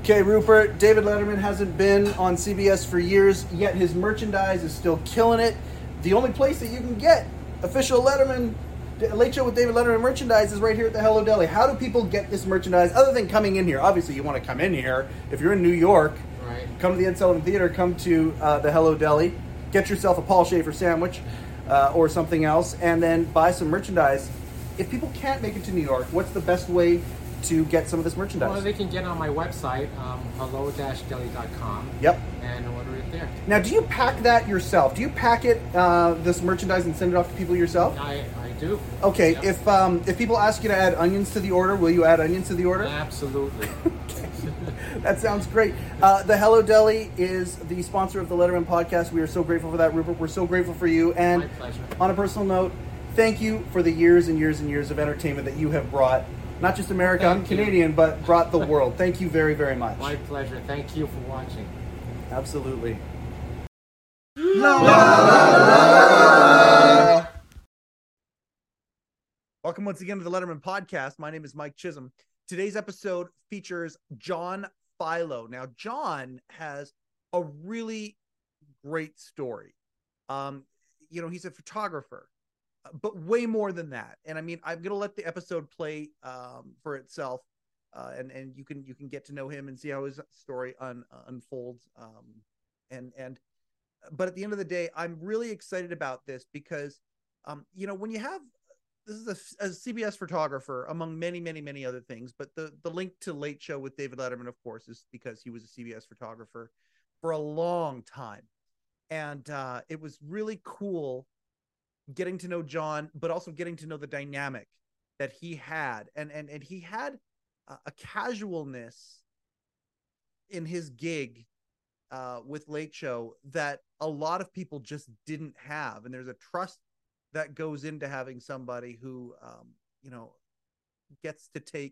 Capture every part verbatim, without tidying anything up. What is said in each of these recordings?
Okay, Rupert, David Letterman hasn't been on C B S for years, yet his merchandise is still killing it. The only place that you can get official Letterman, Late Show with David Letterman merchandise is right here at the Hello Deli. How do people get this merchandise other than coming in here? Obviously, you want to come in here. If you're in New York, right. Come to the Ed Sullivan Theater, come to uh, the Hello Deli, get yourself a Paul Schaefer sandwich uh, or something else, and then buy some merchandise. If people can't make it to New York, what's the best way to get some of this merchandise? Well, they can get on my website, um, hello dash deli dot com. Yep. And order it there. Now, do you pack that yourself? Do you pack it, uh, this merchandise, and send it off to people yourself? I, I do. Okay, Yep. if um, if people ask you to add onions to the order, will you add onions to the order? Absolutely. That sounds great. Uh, the Hello Deli is the sponsor of the Letterman podcast. We are so grateful for that, Rupert. We're so grateful for you. And My pleasure. on a personal note, thank you for the years and years and years of entertainment that you have brought, not just America, Thank I'm you. Canadian, but brought the world. Thank you very, very much. My pleasure. Thank you for watching. Absolutely. Welcome once again to the Letterman podcast. My name is Mike Chisholm. Today's episode features John Philo. Now, John has a really great story. Um, you know, he's a photographer, but way more than that. And I mean, I'm going to let the episode play um, for itself, uh, and and you can you can get to know him and see how his story un, uh, unfolds. Um, and and but at the end of the day, I'm really excited about this because, um, you know, when you have this is a, a C B S photographer, among many, many, many other things. But the, the link to Late Show with David Letterman, of course, is because he was a C B S photographer for a long time. And uh, it was really cool getting to know John, but also getting to know the dynamic that he had. And, and, and he had a, a casualness in his gig uh, with Late Show that a lot of people just didn't have. And there's a trust that goes into having somebody who, um, you know, gets to take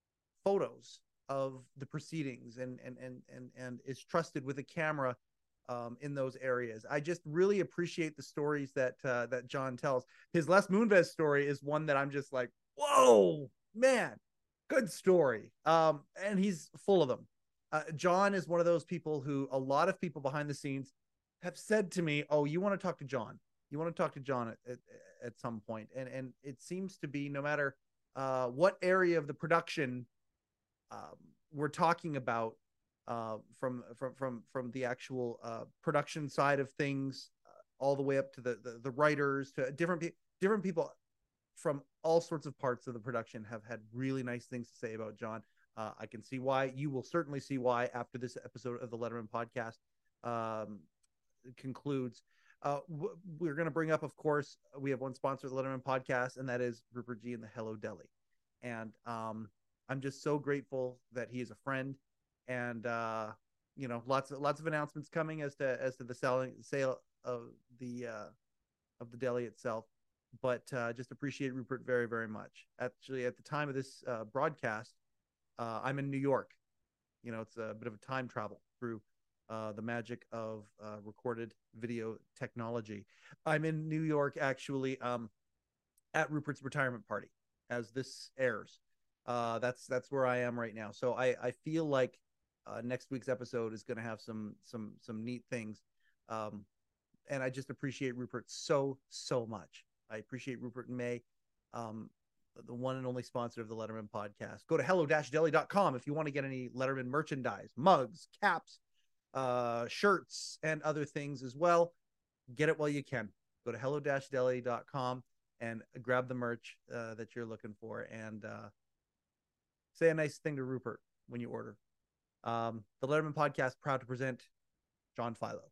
photos of the proceedings and and and and and is trusted with a camera um, in those areas. I just really appreciate the stories that uh, that John tells. His Les Moonves story is one that I'm just like, whoa, man, good story. Um, and he's full of them. Uh, John is one of those people who a lot of people behind the scenes have said to me, "Oh, you want to talk to John? You want to talk to John at, at, at some point." And, and it seems to be no matter uh, what area of the production um, we're talking about, uh, from, from, from, from the actual uh, production side of things, uh, all the way up to the, the, the writers, to different, pe- different people from all sorts of parts of the production have had really nice things to say about John. Uh, I can see why. You will certainly see why after this episode of the Letterman podcast um, concludes. Uh, w- we're going to bring up, of course, we have one sponsor of the Letterman podcast, and that is Rupert G and the Hello Deli. And um, I'm just so grateful that he is a friend. And uh, you know, lots of lots of announcements coming as to as to the selling sale of the uh, of the deli itself. But uh, just appreciate Rupert very, very much. Actually, at the time of this uh, broadcast, uh, I'm in New York. You know, it's a bit of a time travel through Uh, the magic of uh, recorded video technology. I'm in New York, actually, um, at Rupert's retirement party as this airs. Uh, that's that's where I am right now. So I, I feel like uh, next week's episode is going to have some some some neat things, um, and I just appreciate Rupert so so much. I appreciate Rupert and May, um, the one and only sponsor of the Letterman podcast. Go to hello dash deli dot com if you want to get any Letterman merchandise, mugs, caps, uh shirts, and other things as well. Get it while you can. Go to hello dash deli dot com and grab the merch uh, that you're looking for, and uh say a nice thing to Rupert when you order. Um the Letterman podcast proud to present John Philo.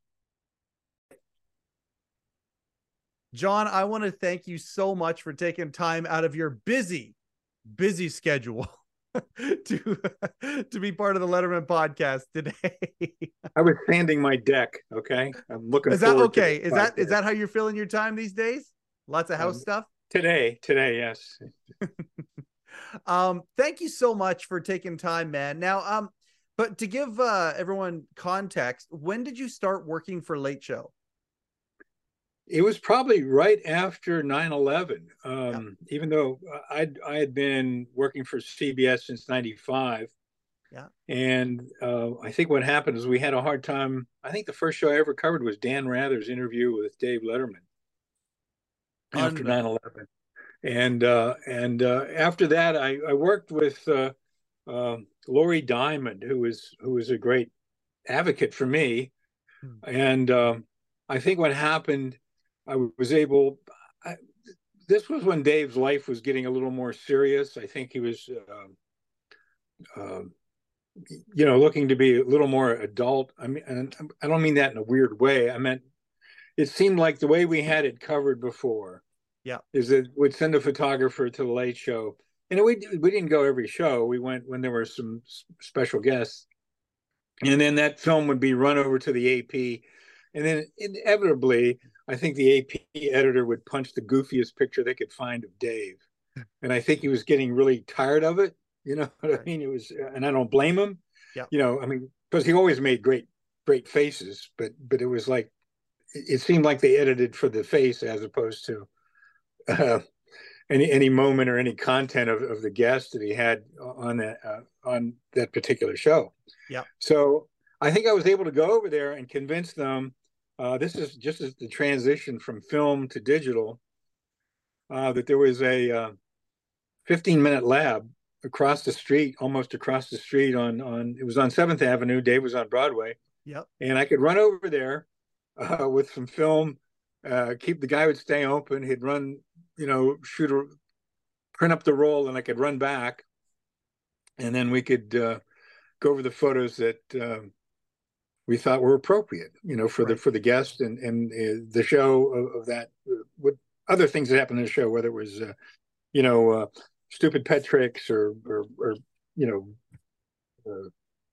John, I want to thank you so much for taking time out of your busy busy schedule to to be part of the Letterman podcast today. I was sanding my deck. Okay, I'm looking. Is that forward okay? To is that is that how you're filling your time these days? Lots of house um, stuff today. Today, yes. um, thank you so much for taking time, man. Now, um, but to give uh, everyone context, when did you start working for Late Show? It was probably right after nine eleven. Um, Yeah. Even though I I had been working for C B S since ninety-five, Yeah. And uh, I think what happened is we had a hard time. I think the first show I ever covered was Dan Rather's interview with Dave Letterman after Unbelievable. nine eleven. And uh, and uh, after that, I, I worked with uh, uh, Lori Diamond, who was who was a great advocate for me. Hmm. And um, I think what happened, I was able. I, this was when Dave's life was getting a little more serious. I think he was, uh, uh, you know, looking to be a little more adult. I mean, and I don't mean that in a weird way. I meant it seemed like the way we had it covered before. Yeah. Is that we'd send a photographer to the Late Show, and we we didn't go every show. We went when there were some special guests, and then that film would be run over to the A P, and then inevitably, I think the A P editor would punch the goofiest picture they could find of Dave, and I think he was getting really tired of it. You know what right. I mean? It was, and I don't blame him. Yeah. You know, I mean, because he always made great great faces, but but it was like it seemed like they edited for the face as opposed to uh, any any moment or any content of, of the guest that he had on that uh, on that particular show. Yeah. So I think I was able to go over there and convince them. Uh, this is just as the transition from film to digital. Uh, that there was a uh, fifteen minute lab across the street, almost across the street on on it was on seventh Avenue. Dave was on Broadway. Yep. And I could run over there uh, with some film. Uh, keep the guy would stay open. He'd run, you know, shoot a print up the roll, and I could run back, and then we could uh, go over the photos that uh, we thought were appropriate, you know, for right. the for the guest and and uh, the show of, of that. Uh, what other things that happened in the show, whether it was, uh, you know, uh, stupid pet tricks or or, or you know. Uh,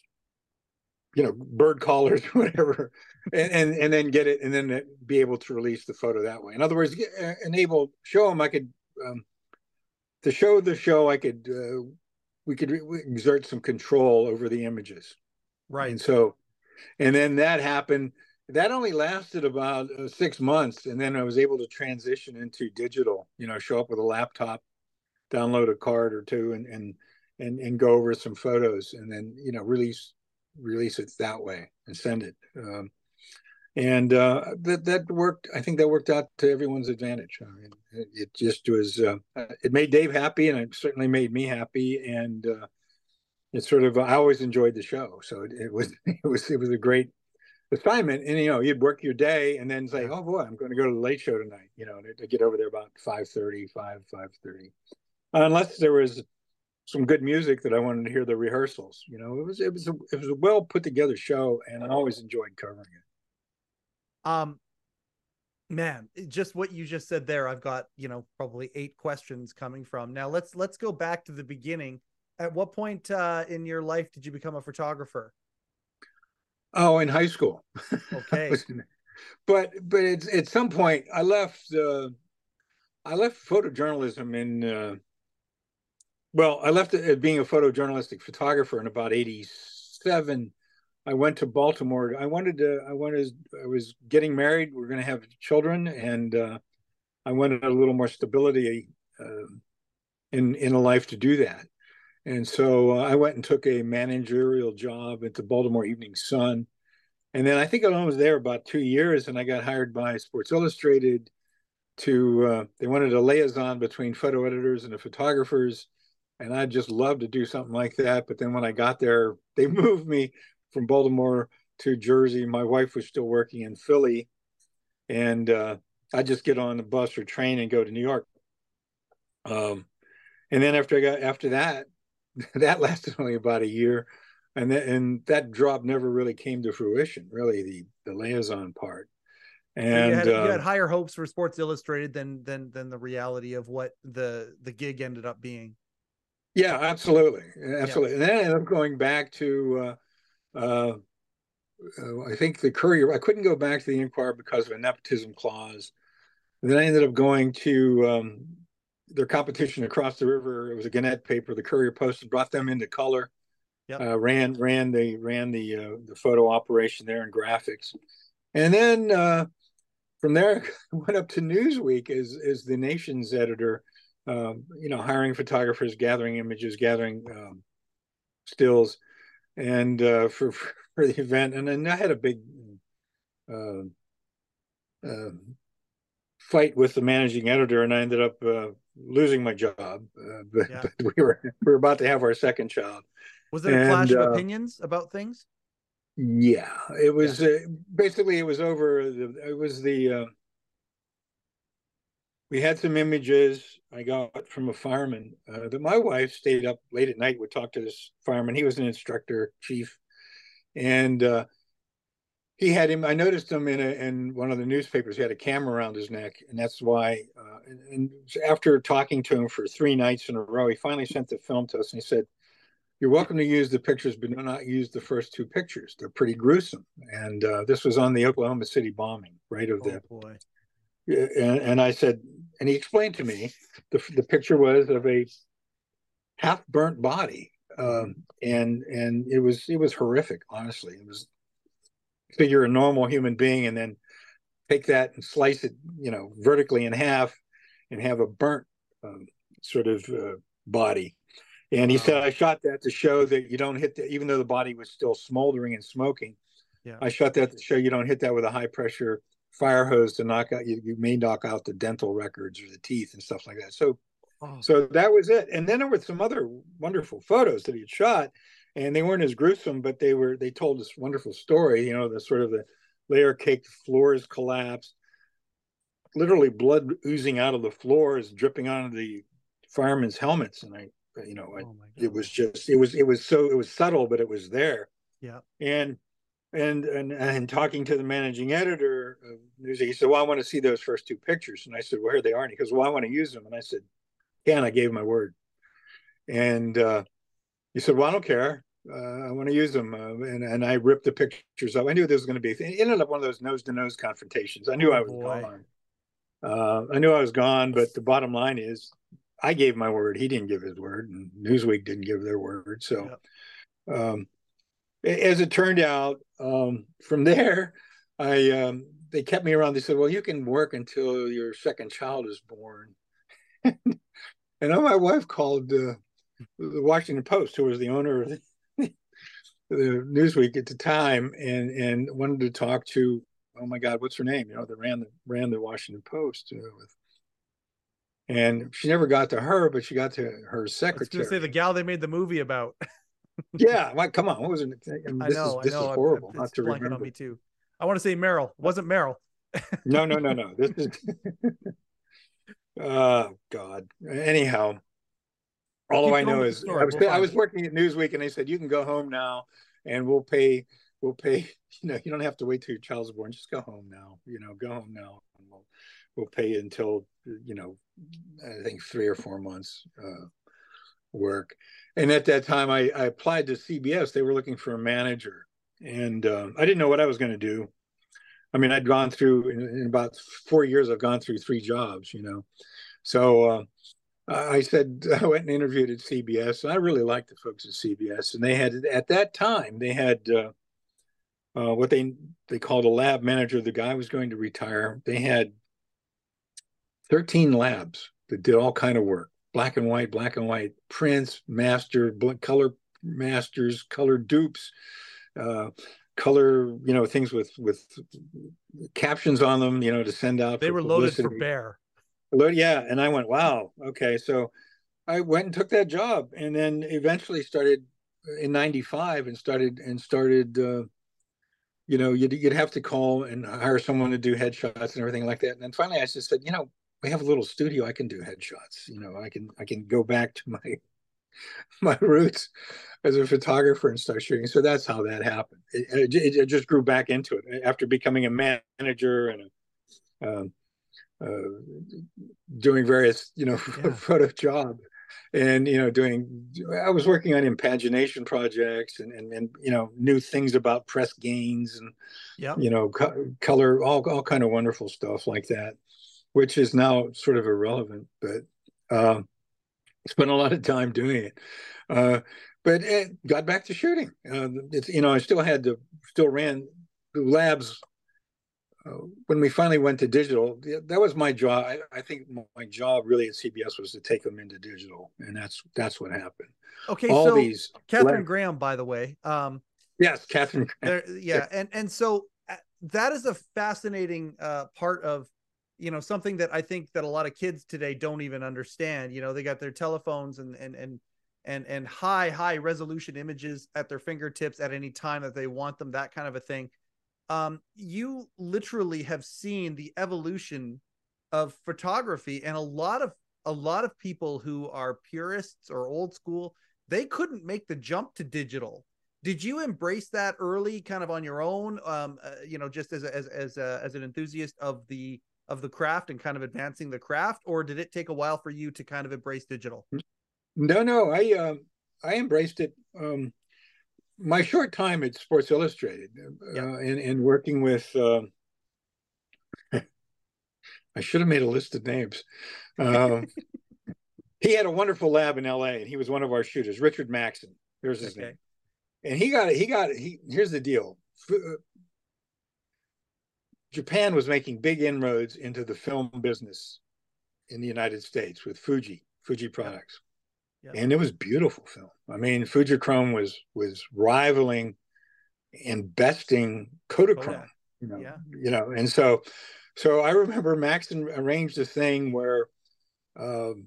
you know, bird callers, whatever, and, and and then get it, and then be able to release the photo that way. In other words, get, uh, enable, show them I could, um, to show the show, I could, uh, we could re- exert some control over the images. Right. And so, and then that happened. That only lasted about uh, six months. And then I was able to transition into digital, you know, show up with a laptop, download a card or two and, and, and, and go over some photos and then, you know, release release it that way and send it. Um, and uh, that that worked. I think that worked out to everyone's advantage. I mean, it, it just was, uh, it made Dave happy and it certainly made me happy. And uh, it sort of, I always enjoyed the show. So it, it was, it was, it was a great assignment. And, you know, you'd work your day and then say, yeah. oh boy, I'm going to go to the Late Show tonight, you know, to get over there about five thirty, five, five thirty. Unless there was some good music that I wanted to hear the rehearsals. You know, it was it was a, it was a well put together show, and I always enjoyed covering it. Um, man, just what you just said there, I've got you know probably eight questions coming from. Now let's let's go back to the beginning. At what point uh, in your life did you become a photographer? Oh, in high school. Okay. but but it's at some point I left. Uh, I left photojournalism in. Uh, Well, I left it being a photojournalistic photographer in about eighty-seven. I went to Baltimore. I wanted to, I wanted, I was getting married. We we're going to have children. And uh, I wanted a little more stability uh, in, in a life to do that. And so uh, I went and took a managerial job at the Baltimore Evening Sun. And then I think I was there about two years and I got hired by Sports Illustrated to, uh, they wanted a liaison between photo editors and the photographers. And I'd just love to do something like that. But then when I got there, they moved me from Baltimore to Jersey. My wife was still working in Philly. And uh, I'd just get on the bus or train and go to New York. Um, and then after I got, after that, that lasted only about a year. And, that, and that job never really came to fruition, really, the, the liaison part. And so you, had, uh, you had higher hopes for Sports Illustrated than, than, than the reality of what the, the gig ended up being. Yeah, absolutely. Absolutely. Yeah. And then I ended up going back to, uh, uh, uh, I think the Courier. I couldn't go back to the Inquirer because of a nepotism clause. And then I ended up going to um, their competition across the river. It was a Gannett paper, the Courier Post, and brought them into color. Yep. Uh, ran ran the ran the uh, the photo operation there and graphics. And then uh, from there, I went up to Newsweek as as the Nation's editor. Um, you know, hiring photographers, gathering images, gathering um, stills. and uh, for for the event, and then I had a big uh, uh, fight with the managing editor, and I ended up uh, losing my job. Uh, but, Yeah. but we were we were about to have our second child. Was it a and, clash of uh, opinions about things? Yeah, it was Yeah. uh, basically it was over. The, it was the uh, we had some images I got from a fireman uh, that my wife stayed up late at night, would talk to this fireman. He was an instructor chief, and uh, he had him. I noticed him in a, in one of the newspapers. He had a camera around his neck, and that's why. Uh, and, and after talking to him for three nights in a row, he finally sent the film to us, and he said, "You're welcome to use the pictures, but do not use the first two pictures. They're pretty gruesome." And uh, this was on the Oklahoma City bombing, right? Of the. Oh boy. And, and I said, and he explained to me, the the picture was of a half burnt body, um, and and it was it was horrific. Honestly, it was figure a normal human being and then take that and slice it, you know, vertically in half, and have a burnt um, sort of uh, body. And he Wow. said, I shot that to show that you don't hit the, even though the body was still smoldering and smoking. Yeah. I shot that to show you don't hit that with a high pressure fire hose to knock out, you, you may knock out the dental records or the teeth and stuff like that. So, oh. so that was it. And then there were some other wonderful photos that he had shot, and they weren't as gruesome, but they were, they told this wonderful story, you know, the sort of the layer cake floors collapsed, literally blood oozing out of the floors, dripping onto the firemen's helmets. And I, you know, oh it was just, it was, it was so, it was subtle, but it was there. Yeah. And, and, and, and talking to the managing editor of Newsweek, he said, well, I want to see those first two pictures. And I said, well, here they are. And he goes, well, I want to use them. And I said, yeah, and I gave my word. And uh, he said, well, I don't care. Uh, I want to use them. Uh, and, and I ripped the pictures up. I knew there was going to be, it ended up one of those nose to nose confrontations. I knew oh, I was boy. gone. Uh, I knew I was gone, but the bottom line is I gave my word. He didn't give his word, and Newsweek didn't give their word. So, yep. um, as it turned out, um, from there, I um, they kept me around. They said, well, you can work until your second child is born. And then my wife called uh, the Washington Post, who was the owner of the, the Newsweek at the time, and, and wanted to talk to, oh my God, what's her name? You know, that ran the, ran the Washington Post. Uh, with, and she never got to her, but she got to her secretary. I was going to say the gal they made the movie about. Yeah, like, come on, what was it? I, mean, I this know, is, this I know. is horrible. It's not to remember. On me too. I want to say Meryl. It wasn't Meryl. no, no, no, no. This is. Oh God. Anyhow, all I know is I was we'll I was working at Newsweek, and they said you can go home now, and we'll pay we'll pay. You know, you don't have to wait till your child's born. Just go home now. You know, go home now, and we'll we'll pay you until you know, I think three or four months. Uh, work. And at that time I, I applied to C B S. They were looking for a manager, and um, I didn't know what I was going to do. I mean, I'd gone through in, in about four years, I've gone through three jobs, you know. So uh, I said, I went and interviewed at C B S, and I really liked the folks at C B S. And they had, at that time, they had uh, uh, what they, they called a lab manager. The guy was going to retire. They had thirteen labs that did all kind of work. Black and white, black and white prints, master, color masters, color dupes, uh, color, you know, things with with captions on them, you know, to send out. They were publicity. Loaded for bear. Yeah, and I went, wow, okay. So I went and took that job, and then eventually started in ninety-five and started and started. Uh, you know, you'd you'd have to call and hire someone to do headshots and everything like that. And then finally, I just said, you know, we have a little studio. I can do headshots. You know, I can I can go back to my my roots as a photographer and start shooting. So that's how that happened. It, it, it just grew back into it after becoming a manager and a, um, uh, doing various, you know, yeah. photo job, and you know, doing. I was working on imagination projects and and, and you know, new things about press gains and yep. you know, co- color, all all kind of wonderful stuff like that, which is now sort of irrelevant, but um, spent a lot of time doing it. Uh, but it got back to shooting. Uh, it's, you know, I still had to, still ran the labs uh, when we finally went to digital, that was my job. I, I think my job really at C B S was to take them into digital, and that's that's what happened. Okay, All so these, Katharine Graham, by the way, um, yes, Katharine Graham. there, yeah, and and so uh, that is a fascinating uh, part of, you know, something that I think that a lot of kids today don't even understand. You know, they got their telephones and and and and and high high resolution images at their fingertips at any time that they want them, that kind of a thing. Um, you literally have seen the evolution of photography, and a lot of a lot of people who are purists or old school, they couldn't make the jump to digital. Did you embrace that early, kind of on your own? Um, uh, you know, just as a, as as a, as an enthusiast of the of the craft and kind of advancing the craft, or did it take a while for you to kind of embrace digital? No, no, I uh, I embraced it. Um, my short time at Sports Illustrated, uh, Yeah. and, and working with, uh, I should have made a list of names. Um, he had a wonderful lab in L A, and he was one of our shooters, Richard Maxson. There's his Okay. name. And he got it. He got it. He, here's the deal. Japan was making big inroads into the film business in the United States with Fuji, Fuji products. Yep. Yep. And it was beautiful film. I mean, Fujichrome was was rivaling and besting Kodachrome. Oh, yeah. You know, yeah. you know, and so so I remember Maxson arranged a thing where um,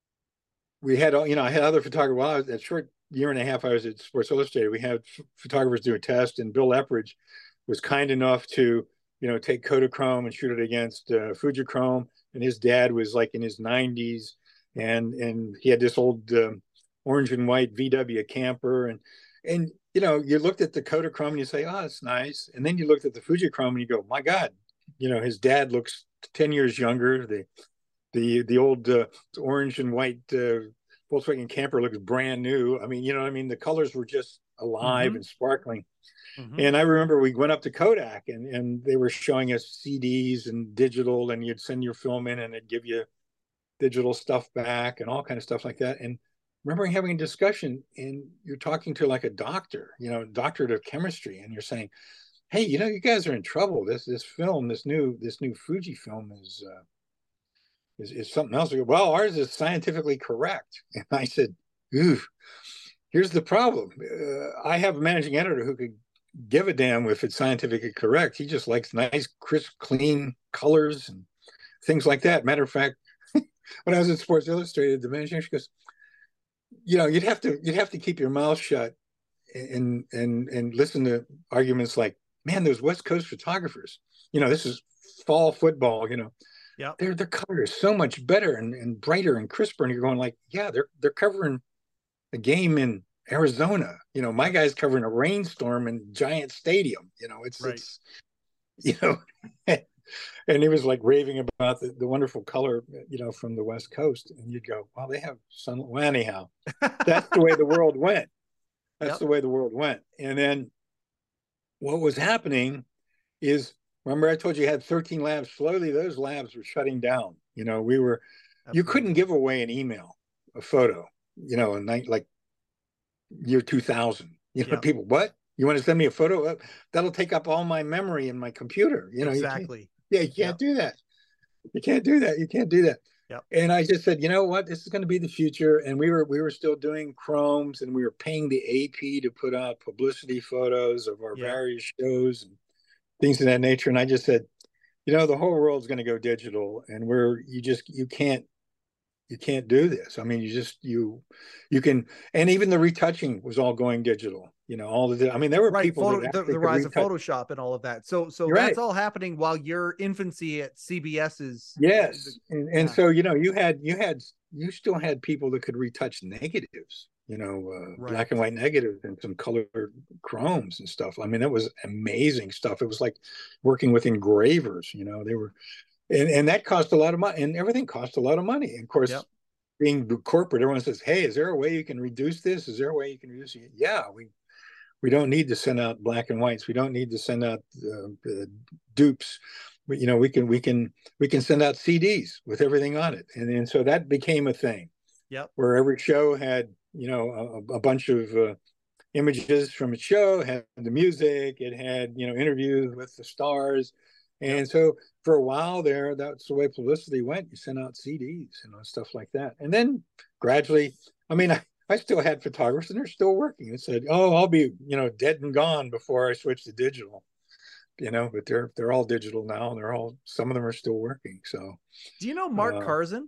we had, you know, I had other photographers. Well, I was, that short year and a half I was at Sports Illustrated, we had photographers do a test, and Bill Epridge was kind enough to, you know, take Kodachrome and shoot it against uh, Fujichrome. And his dad was like in his nineties, and and he had this old uh, orange and white V W camper, and and you know, you looked at the Kodachrome and you say, oh, it's nice, and then you looked at the Fujichrome and you go, my God, you know, his dad looks ten years younger. The the the old uh, orange and white uh, Volkswagen camper looks brand new. I mean, you know what I mean? The colors were just alive mm-hmm. and sparkling. Mm-hmm. And I remember we went up to Kodak, and, and they were showing us C Ds and digital, and you'd send your film in and it'd give you digital stuff back and all kind of stuff like that. And remember having a discussion, and you're talking to like a doctor, you know, doctorate of chemistry, and you're saying, hey, you know, you guys are in trouble. This this film, this new this new Fuji film is uh, is, is something else. Go, well, ours is scientifically correct. And I said, ooh, here's the problem. Uh, I have a managing editor who could give a damn if it's scientifically correct. He just likes nice, crisp, clean colors and things like that. Matter of fact, when I was at Sports Illustrated, the managing editor goes, you know, you'd have to you'd have to keep your mouth shut and and and listen to arguments like, man, those West Coast photographers, you know, this is fall football, you know, yeah, their their color is so much better and, and brighter and crisper, and you're going like, yeah, they're they're covering a game in Arizona. You know, my guy's covering a rainstorm in Giant Stadium. You know, it's, right. it's you know, and he was like raving about the, the wonderful color, you know, from the West Coast. And you'd go, well, they have sun. Well, anyhow, that's the way the world went. That's yep. the way the world went. And then what was happening is, remember I told you you had thirteen labs. Slowly, those labs were shutting down. You know, we were, Absolutely. You couldn't give away an email, a photo, you know, in like year two thousand. You know, yep. people, what? You want to send me a photo? That'll take up all my memory in my computer. You know, exactly. You yeah, you can't yep. do that. You can't do that. You can't do that. Yep. And I just said, you know what? This is going to be the future. And we were we were still doing chromes, and we were paying the A P to put out publicity photos of our yep. various shows and things of that nature. And I just said, you know, the whole world's going to go digital, and we're you just you can't. You can't do this. I mean, you just, you, you can, and even the retouching was all going digital, you know, all the, I mean, there were right, people, photo, the, the rise retouch. of Photoshop and all of that. So, so You're that's right. all happening while your infancy at C B S is. Yes. Is, and, and yeah. so, you know, you had, you had, you still had people that could retouch negatives, you know, uh, right. black and white negatives and some colored chromes and stuff. I mean, that was amazing stuff. It was like working with engravers, you know, they were, And and that cost a lot of money, and everything cost a lot of money. And of course, yep. being corporate, everyone says, "Hey, is there a way you can reduce this? Is there a way you can reduce it?" Yeah, we we don't need to send out black and whites. We don't need to send out uh, uh, dupes. But, you know, we can we can we can send out C Ds with everything on it, and and so that became a thing. Yep. Where every show had, you know, a, a bunch of uh, images from its show, had the music, it had, you know, interviews with the stars. And so for a while there, that's the way publicity went. You sent out C Ds and stuff like that. And then gradually, I mean, I, I still had photographers and they're still working. It said, oh, I'll be, you know, dead and gone before I switch to digital, you know, but they're, they're all digital now. And they're all, some of them are still working. So. Do you know Mark uh, Karzin?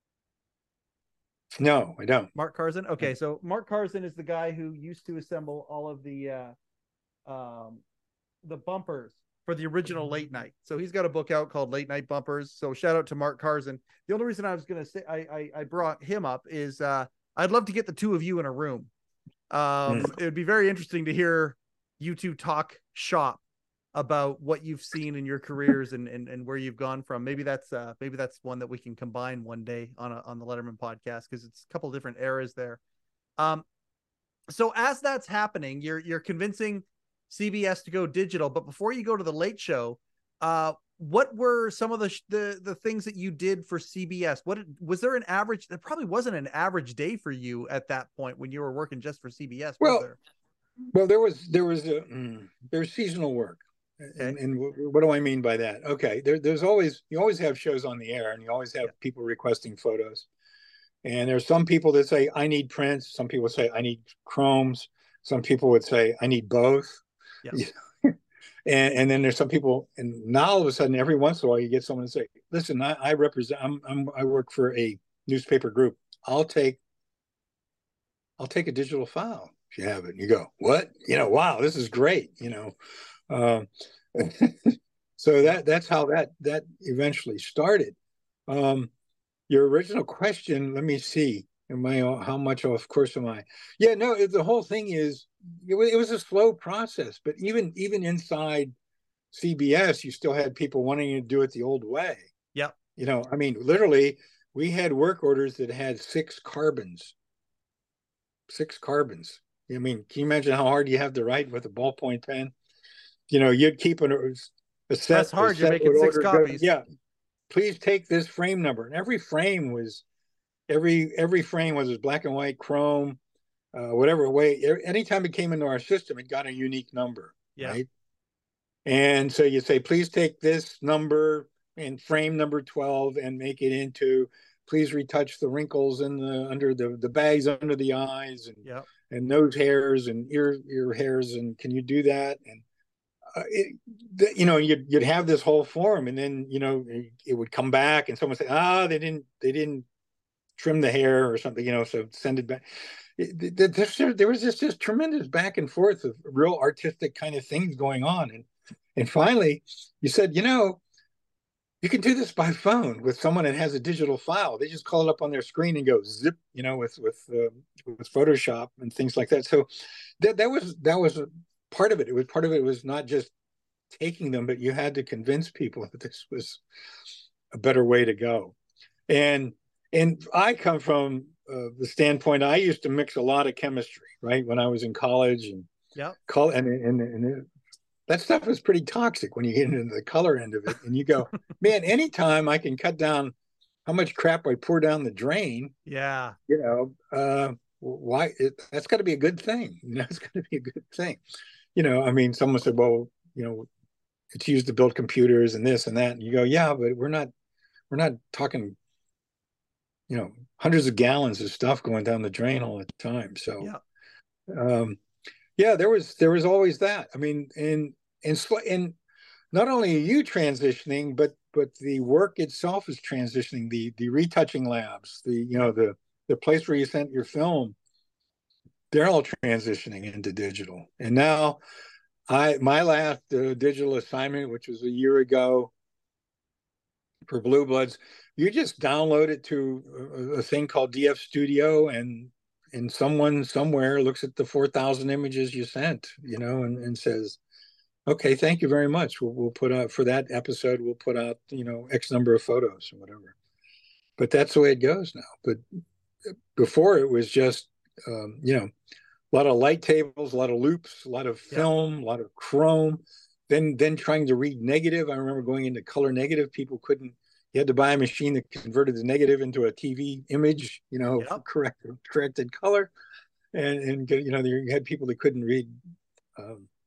No, I don't. Mark Karzin. Okay. So Mark Karzin is the guy who used to assemble all of the, uh, um, the bumpers for the original Late Night. So he's got a book out called Late Night Bumpers. So shout out to Mark Karzin. The only reason I was going to say, I, I, I brought him up is, uh, I'd love to get the two of you in a room. Um, mm. It would be very interesting to hear you two talk shop about what you've seen in your careers and, and, and where you've gone from. Maybe that's, uh, maybe that's one that we can combine one day on a, on the Letterman podcast, because it's a couple of different eras there. Um, so as that's happening, you're, you're convincing C B S to go digital, but before you go to the Late Show, uh, what were some of the, the the things that you did for C B S? What was there an average? There probably wasn't an average day for you at that point when you were working just for C B S. Well, there? well, there was there was a mm, there's seasonal work, okay. and, and what do I mean by that? Okay, there, there's always you always have shows on the air, and you always have yeah. people requesting photos, and there's some people that say I need prints. Some people say I need chromes. Some people would say I need both. Yeah. and and then there's some people, and now all of a sudden, every once in a while, you get someone to say, "Listen, I, I represent. I'm, I'm I work for a newspaper group. I'll take, I'll take a digital file if you have it." And you go, "What? You know, wow, this is great." You know, um, so that that's how that that eventually started. Um, your original question, let me see. Am I, how much off course am I? Yeah, no, the whole thing is, it was, it was a slow process, but even, even inside C B S, you still had people wanting to do it the old way. Yeah. You know, I mean, literally, we had work orders that had six carbons, six carbons. I mean, can you imagine how hard you have to write with a ballpoint pen? You know, you'd keep an, a set. That's hard. Set You're making six copies. Go, yeah. Please take this frame number. And every frame was, Every every frame was black and white, chrome, uh, whatever way. Anytime it came into our system, it got a unique number, yeah. right? And so you say, please take this number and frame number twelve and make it into, please retouch the wrinkles in the under the the bags under the eyes and yeah. and nose hairs and ear ear hairs, and can you do that? And uh, it, the, you know, you'd you'd have this whole form, and then you know it would come back, and someone would say, ah, they didn't they didn't. trim the hair or something, you know, so send it back. It, there, there was just this tremendous back and forth of real artistic kind of things going on. And and finally, you said, you know, you can do this by phone with someone that has a digital file. They just call it up on their screen and go zip, you know, with with uh, with Photoshop and things like that. So that that was that was a part of it. It was part of it was not just taking them, but you had to convince people that this was a better way to go. And And I come from uh, the standpoint, I used to mix a lot of chemistry, right? When I was in college and yeah, col- and, and, and it, that stuff is pretty toxic when you get into the color end of it. And you go, man, anytime I can cut down how much crap I pour down the drain, yeah, you know, uh, why? It, that's got to be a good thing. You know, it's going to be a good thing. You know, I mean, someone said, well, you know, it's used to build computers and this and that. And you go, yeah, but we're not, we're not talking, you know, hundreds of gallons of stuff going down the drain all the time. So, yeah, um, yeah, there was there was always that. I mean, and and and not only are you transitioning, but but the work itself is transitioning. The the retouching labs, the you know the the place where you sent your film, they're all transitioning into digital. And now, I my last uh, digital assignment, which was a year ago, for Blue Bloods, you just download it to a, a thing called D F Studio, and and someone somewhere looks at the four thousand images you sent, you know, and, and says, okay, thank you very much. We'll, we'll put out for that episode, we'll put out, you know, X number of photos or whatever. But that's the way it goes now. But before it was just, um, you know, a lot of light tables, a lot of loops, a lot of film, yeah. a lot of chrome. Then, then trying to read negative. I remember going into color negative. People couldn't. You had to buy a machine that converted the negative into a T V image, you know, yep. correct, corrected color, and and you know you had people that couldn't read um,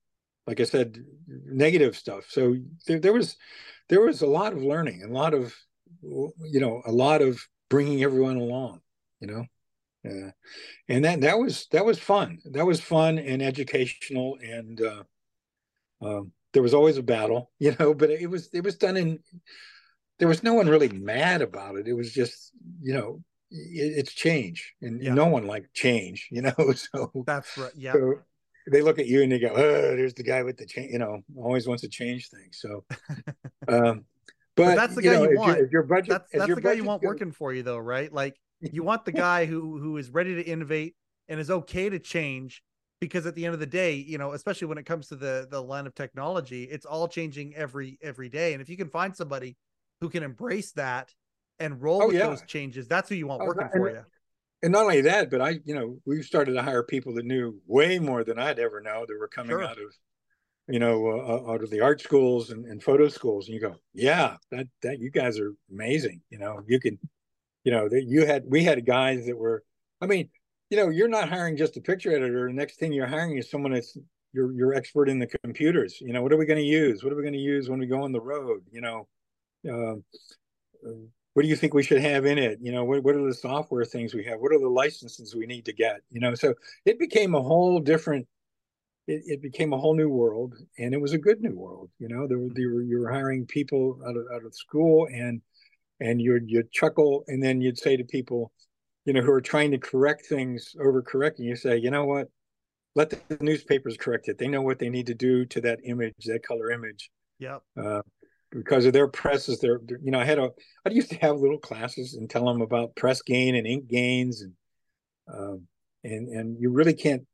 like I said, negative stuff. So there, there was there was a lot of learning, a lot of you know, a lot of bringing everyone along, you know, uh, and that that was that was fun. That was fun and educational, and uh, um, there was always a battle, you know, but it was it was done in. There was no one really mad about it. It was just, you know, it, it's change, and, Yeah. and no one liked change, you know. So That's right. Yeah. so they look at you and they go, "Oh, there's the guy with the change," you know, always wants to change things. So, um, But but that's the you guy know, you as your, want. as your budget, That's as that's your the guy you budget want goes, working for you though, right? Like you want the guy who who is ready to innovate and is okay to change, because at the end of the day, you know, especially when it comes to the the line of technology, it's all changing every every day. And if you can find somebody who can embrace that and roll oh with yeah, those changes, that's who you want oh, working and, for you. and not only that, but I, you know, we've started to hire people that knew way more than I'd ever know that were coming Sure. out of, you know, uh, out of the art schools and, and photo schools, and you go, yeah, that that you guys are amazing. You know, you can, you know, that you had we had guys that were, I mean, you know, you're not hiring just a picture editor. The next thing you're hiring is someone that's you're you're expert in the computers. You know, what are we going to use? What are we going to use when we go on the road? You know, um, what do you think we should have in it? You know, what, what are the software things we have? What are the licenses we need to get? You know, so it became a whole different. It, it became a whole new world, and it was a good new world. You know, there were, there were you were hiring people out of out of school, and and you'd you'd chuckle, and then you'd say to people, you know, who are trying to correct things, overcorrecting, you say, you know what? Let the newspapers correct it. They know what they need to do to that image, that color image. Yep. Uh, because of their presses, their, you know, I had a, I used to have little classes and tell them about press gain and ink gains, and um, and and you really can't,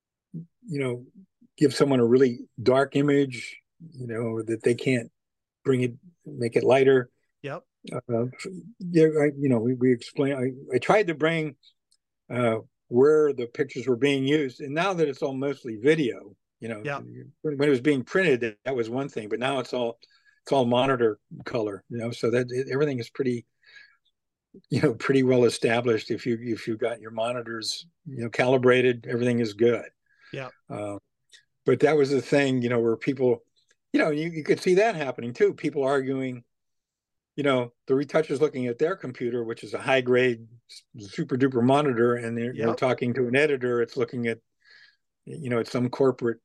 you know, give someone a really dark image, you know, that they can't bring it, make it lighter. Yep. Uh, yeah, I, you know, we, we explain. I, I tried to bring uh, where the pictures were being used, and now that it's all mostly video, you know, Yep. when it was being printed, that was one thing, but now it's all it's all monitor color, you know, so that it, everything is pretty, you know, pretty well established. If you if you got your monitors, you know, calibrated, everything is good. Yep. Uh, but that was the thing, you know, where people, you know, you, you could see that happening too. People arguing, you know, the retoucher's looking at their computer, which is a high grade, super duper monitor, and they're, Yep. they're talking to an editor. It's looking at, you know, it's some corporate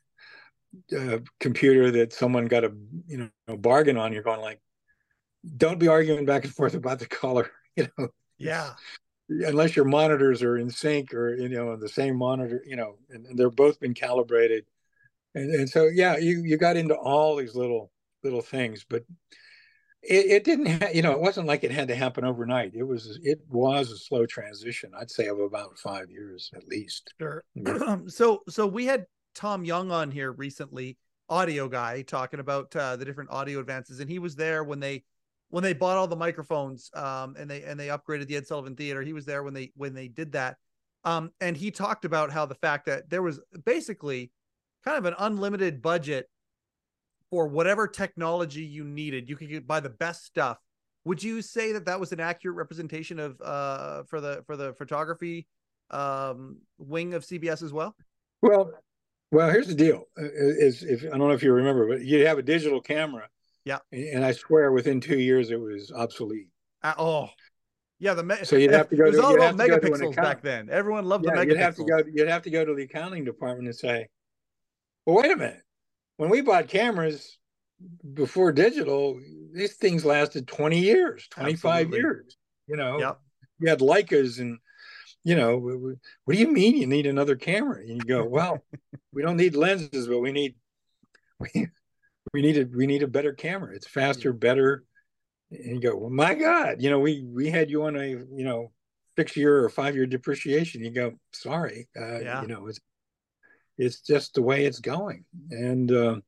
uh, computer that someone got a, you know, bargain on. You're going like, don't be arguing back and forth about the color, you know. Yeah. Unless your monitors are in sync or, you know, the same monitor, you know, and, and they're both been calibrated. And, and so, yeah, you, you got into all these little, little things, but it, it didn't, ha- you know, it wasn't like it had to happen overnight. It was, it was a slow transition. I'd say of about five years at least. Sure. so, so we had Tom Young on here recently, audio guy, talking about uh, the different audio advances, and he was there when they when they bought all the microphones, um, and they and they upgraded the Ed Sullivan Theater. He was there when they when they did that, um, and he talked about how the fact that there was basically kind of an unlimited budget for whatever technology you needed. You could buy the best stuff. Would you say that that was an accurate representation of uh, for the for the photography um, wing of C B S as well? Well, well, here's the deal: is if I don't know if you remember, but you have a digital camera. Yeah. And I swear, within two years, it was obsolete. Uh, oh, yeah. The me- so you'd have to go. It was to, all about megapixels back then. Everyone loved yeah, the megapixels. You'd have to go. You'd have to go to the accounting department and say, "Well, wait a minute. When we bought cameras before digital, these things lasted twenty years, twenty-five Absolutely. Years. You know, yep. You had Leicas, and you know, what do you mean you need another camera?" And you go, "Well, we don't need lenses, but we need." We, We need a we need a better camera. It's faster, better. And you go, well, my God, you know, we we had you on a you know six year or five year depreciation. You go, sorry, uh, yeah. you know, it's it's just the way it's going. And uh,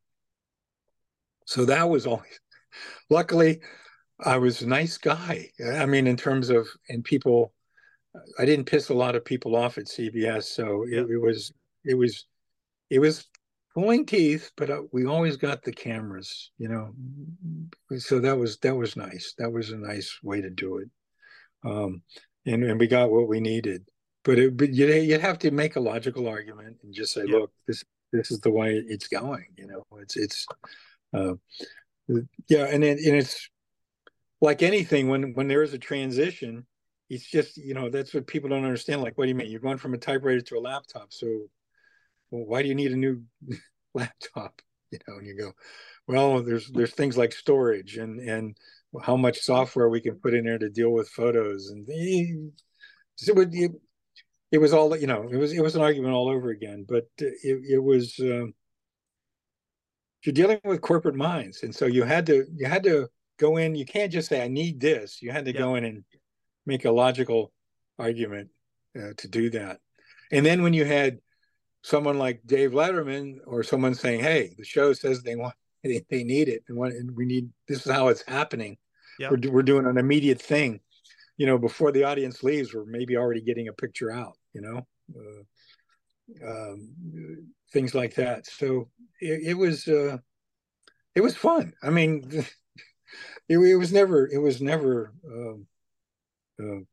so that was always. Luckily, I was a nice guy. I mean, in terms of and people, I didn't piss a lot of people off at C B S. So it, yeah. it was it was it was. pulling teeth, but uh, we always got the cameras, you know. So that was that was nice. That was a nice way to do it, um, and and we got what we needed. But it, but you you'd have to make a logical argument and just say, yeah. look, this this is the way it's going. You know, it's it's uh, yeah, and it, and it's like anything when when there is a transition, it's just, you know, that's what people don't understand. Like, what do you mean? You're going from a typewriter to a laptop, so well, why do you need a new laptop? You know, and you go, well, there's there's things like storage and and how much software we can put in there to deal with photos, and it, it, it was all, you know, it was it was an argument all over again. But it, it was uh, you're dealing with corporate minds, and so you had to you had to go in. You can't just say I need this. You had to Yep. go in and make a logical argument uh, to do that. And then when you had someone like Dave Letterman or someone saying, "Hey, the show says they want, they, they need it, and, want, and we need, this is how it's happening. Yep. We're we're doing an immediate thing." You know, before the audience leaves, we're maybe already getting a picture out. You know, uh, um, things like that. So it, it was uh, it was fun. I mean, it, it was never it was never. Um, uh,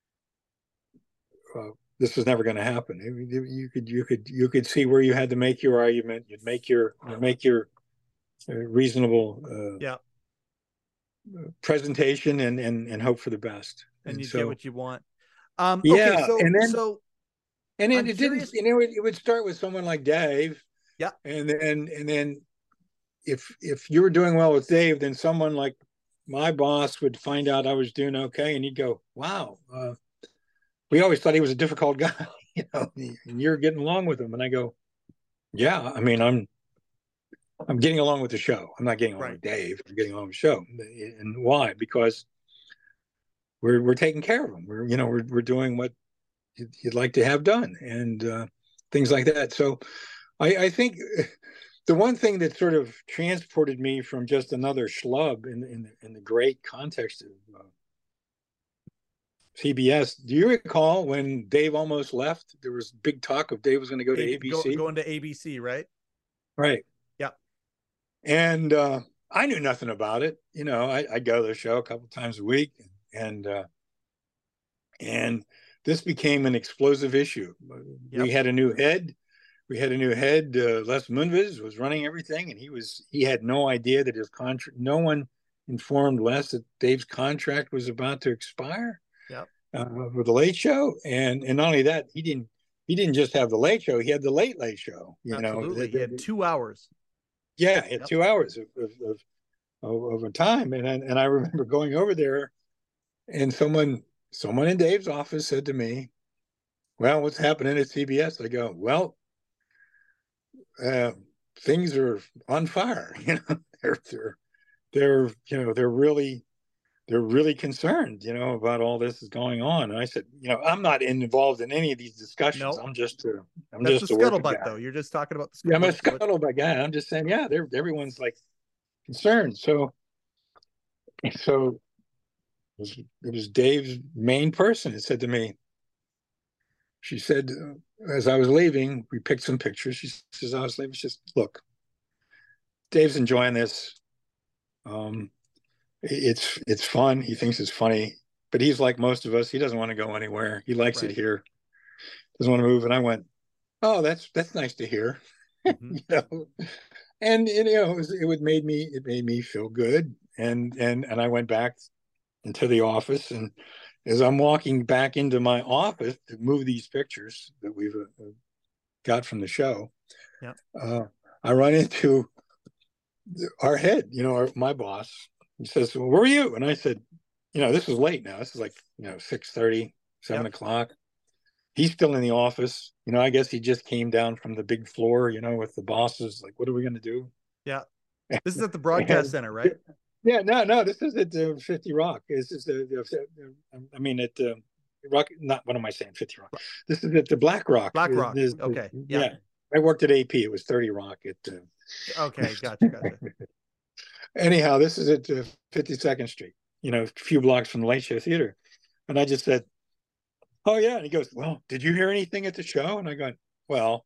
uh, this was never going to happen. It, you could you could you could see where you had to make your argument. You'd make your you'd make your uh, reasonable uh, yeah presentation and and and hope for the best. and, and you so, get what you want. Um, yeah, okay, so and then so and then I'm it curious... didn't. You know, it, it would start with someone like Dave. Yeah, and then and then if if you were doing well with Dave, then someone like my boss would find out I was doing okay, and he'd go, "Wow, uh, we always thought he was a difficult guy, you know, and you're getting along with him." And I go, "Yeah, I mean, I'm I'm getting along with the show. I'm not getting along right. with Dave. I'm getting along with the show." And why? Because we're we're taking care of him. We're you know we're we're doing what you'd like to have done, and uh, things like that. So I, I think the one thing that sort of transported me from just another schlub in in, in the great context of uh, C B S. Do you recall when Dave almost left? There was big talk of Dave was going to go to A B C. Go, going to A B C, right? Right. Yeah. And uh, I knew nothing about it. You know, I, I'd go to the show a couple times a week, and uh, and this became an explosive issue. Yep. We had a new head. We had a new head. Uh, Les Moonves was running everything, and he was he had no idea that his contract. No one informed Les that Dave's contract was about to expire. Yep. Uh, for the Late Show, and and not only that, he didn't he didn't just have the Late Show. He had the Late Late Show. You Absolutely, know, he had two hours. Yeah, he had yep. two hours of of, of of a time, and and I remember going over there, and someone someone in Dave's office said to me, "Well, what's happening at C B S?" I go, "Well, uh, things are on fire. You know, they're they're they're you know they're really." They're really concerned, you know, about all this is going on. And I said, you know, I'm not involved in any of these discussions. Nope. I'm just, a, I'm That's just the a scuttlebutt, though. You're just talking about the scuttlebutt. Yeah, I'm a scuttlebutt guy. I'm just saying, yeah, they're everyone's like concerned. So, so it was, it was Dave's main person. It said to me, she said, as I was leaving, we picked some pictures. She says, I was leaving. She says, look, Dave's enjoying this. Um, It's it's fun. He thinks it's funny, but he's like most of us. He doesn't want to go anywhere. He likes right. it here. Doesn't want to move. And I went, oh, that's that's nice to hear. Mm-hmm. you know, and you know, it, was, it would made me it made me feel good. And and and I went back into the office, and as I'm walking back into my office to move these pictures that we've uh, got from the show, yeah, uh, I run into our head. You know, our, my boss. He says, well, where are you? And I said, you know, this is late now. This is like, you know, six thirty, seven yep. o'clock. He's still in the office. You know, I guess he just came down from the big floor, you know, with the bosses. Like, what are we going to do? Yeah. This is at the broadcast and, center, right? Yeah, no, no. This is at uh, fifty Rock. This is the, uh, I mean, at uh, Rock, not, what am I saying? fifty Rock. This is at the Black Rock. Black Rock. This, okay. Yeah. yeah. I worked at A P. It was thirty Rock. At, uh, okay. Gotcha. Gotcha. Anyhow, this is at uh, fifty-second Street, you know, a few blocks from the Late Show Theater. And I just said, oh, yeah. And he goes, well, did you hear anything at the show? And I go, well,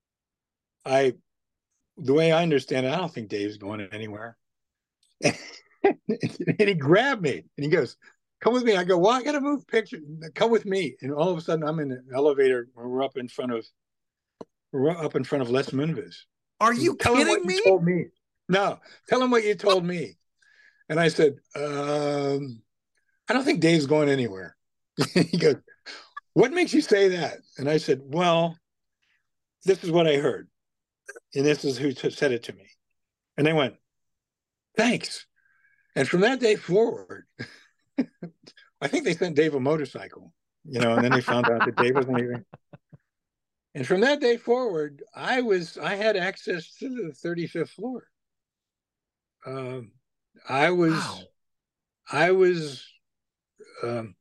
I, the way I understand it, I don't think Dave's going anywhere. and he grabbed me and he goes, come with me. I go, well, I got to move pictures. Come with me. And all of a sudden I'm in the elevator. We're up in front of up in front of Les Moonves. Are you tell him what kidding me? You told me. No, tell him what you told me. And I said, um, I don't think Dave's going anywhere. He goes, what makes you say that? And I said, well, this is what I heard. And this is who said it to me. And they went, thanks. And from that day forward, I think they sent Dave a motorcycle, you know, and then they found out that Dave wasn't leaving. And from that day forward, I was, I had access to the thirty-fifth floor. Um, I was, wow. I was, um,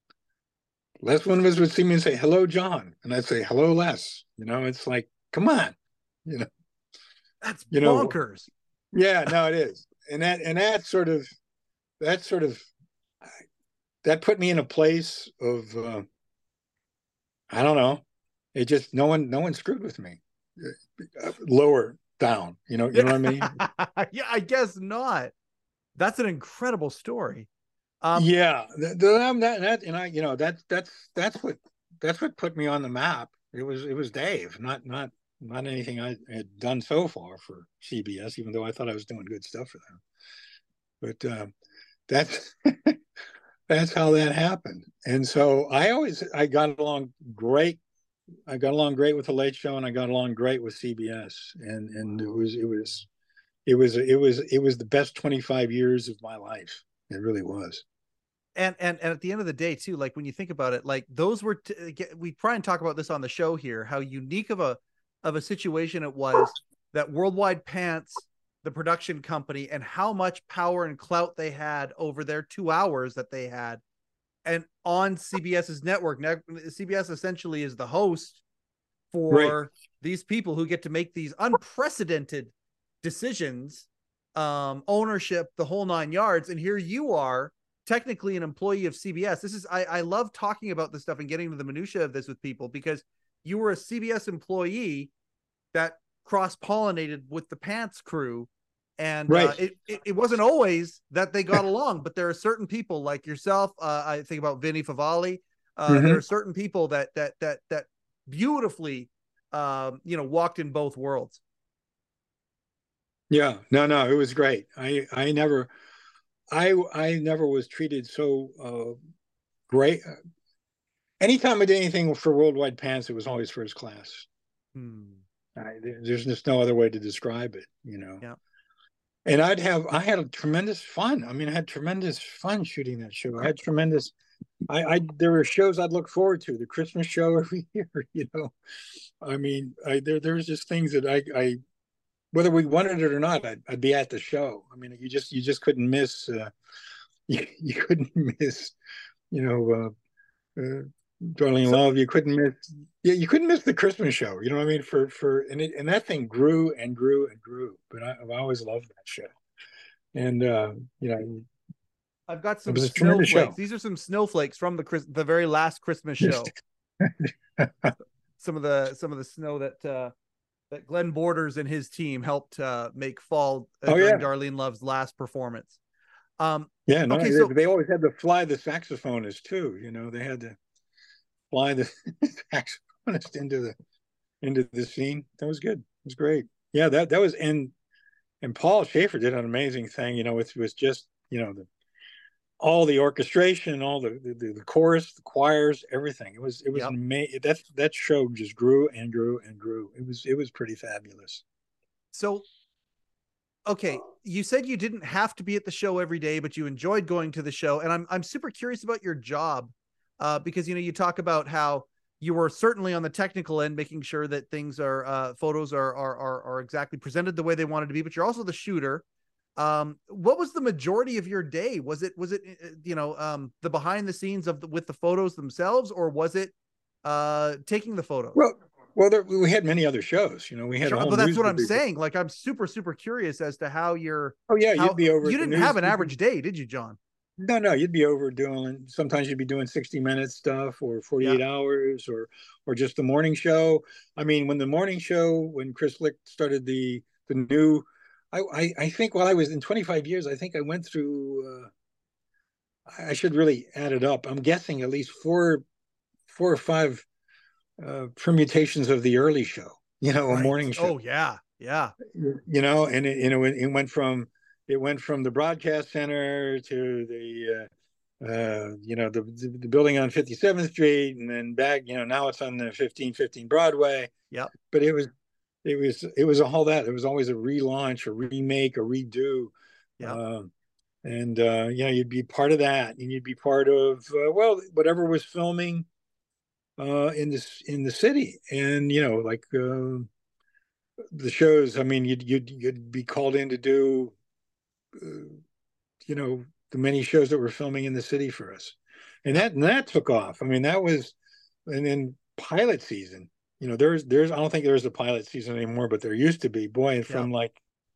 Les one of us would see me and say, hello, John. And I'd say, hello, Les. You know, it's like, come on, you know. That's you bonkers. Know, yeah, no, it is. And that, and that sort of, that sort of, that put me in a place of, uh, I don't know. It just, no one, no one screwed with me. Lower down, you know, you know what I mean? Yeah, I guess not. That's an incredible story. Um, yeah, the, the, that, that, and I, you know, that, that's, that's what, that's what put me on the map. It was, it was Dave, not, not, not anything I had done so far for C B S, even though I thought I was doing good stuff for them. But uh, that's, that's how that happened. And so I always, I got along great. I got along great with the Late Show, and I got along great with C B S. And, and it was, it was, it was, it was, it was the best twenty-five years of my life. It really was. And, and, and at the end of the day too, like when you think about it, like those were, t- we try and talk about this on the show here, how unique of a, of a situation it was that Worldwide Pants, the production company, and how much power and clout they had over their two hours that they had. And on CBS's network, now C B S essentially is the host for right. these people who get to make these unprecedented decisions, um, ownership, the whole nine yards. And here you are, technically an employee of C B S. This is, I, I love talking about this stuff and getting to the minutia of this with people, because you were a C B S employee that cross-pollinated with the Pants crew. And right. uh, it, it, it wasn't always that they got along, but there are certain people like yourself. Uh, I think about Vinny Favale. Uh, mm-hmm. There are certain people that, that, that, that beautifully, um, you know, walked in both worlds. Yeah, no, no, it was great. I, I never, I, I never was treated so uh, great. Anytime I did anything for Worldwide Pants, it was always first class. Hmm. I, there's just no other way to describe it, you know. Yeah. And I'd have, I had a tremendous fun. I mean, I had tremendous fun shooting that show. I had tremendous, I, I there were shows I'd look forward to. The Christmas show every year, you know. I mean, I, there there was just things that I, I whether we wanted it or not, I'd, I'd be at the show. I mean, you just you just couldn't miss. Uh, you, you couldn't miss, you know, uh, uh, Darling so, Love. You couldn't miss. Yeah, you couldn't miss the Christmas show. You know what I mean? For for and it, and that thing grew and grew and grew. But I, I've always loved that show. And uh, you know, I've got some snowflakes. These are some snowflakes from the the very last Christmas show. some of the some of the snow that uh, that Glenn Borders and his team helped uh, make fall uh, oh, during yeah. Darlene Love's last performance. Um, yeah, no, okay, they, so they always had to fly the saxophonist too. You know, they had to fly the saxophonist into the into the scene. That was good. It was great. Yeah, that that was and and Paul Schaefer did an amazing thing. You know, it was just you know the all the orchestration, all the the, the chorus, the choirs, everything. It was it was yep. amazing. That that show just grew and grew and grew. It was it was pretty fabulous. So, okay, you said you didn't have to be at the show every day, but you enjoyed going to the show, and I'm I'm super curious about your job, uh, because you know you talk about how you were certainly on the technical end, making sure that things are uh, photos are, are are are exactly presented the way they wanted to be, but you're also the shooter. Um, what was the majority of your day? Was it, was it, you know, um, the behind the scenes of the, with the photos themselves, or was it, uh, taking the photos? Well, well, there, we had many other shows, you know, we had, sure, but that's what I'm saying. Like, I'm super, super curious as to how you're, oh yeah, how, you'd be over. You didn't have an average day, did you, John? No, no, you'd be over doing, sometimes you'd be doing sixty minute stuff or forty-eight yeah. hours or, or just the morning show. I mean, when the morning show, when Chris Licht started the, the new, I, I, I think while I was in twenty-five years, I think I went through, uh, I should really add it up. I'm guessing at least four, four or five uh, permutations of the early show. you know, Right. a morning show. Oh yeah, yeah. You know, and it, you know, it, it went from it went from the broadcast center to the uh, uh, you know the the building on fifty-seventh Street, and then back. You know, now it's on the fifteen fifteen Broadway. Yep. But it was it was it was all that. It was always a relaunch, a remake, a redo. Yep. Um, and uh, you know, you'd be part of that, and you'd be part of uh, well, whatever was filming uh, in this in the city, and you know, like. Uh, the shows, I mean, you'd, you'd, you'd be called in to do, uh, you know, the many shows that were filming in the city for us. And that, and that took off. I mean, that was, and then pilot season, you know, there's, there's, I don't think there's a pilot season anymore, but there used to be, boy, and from Yep. like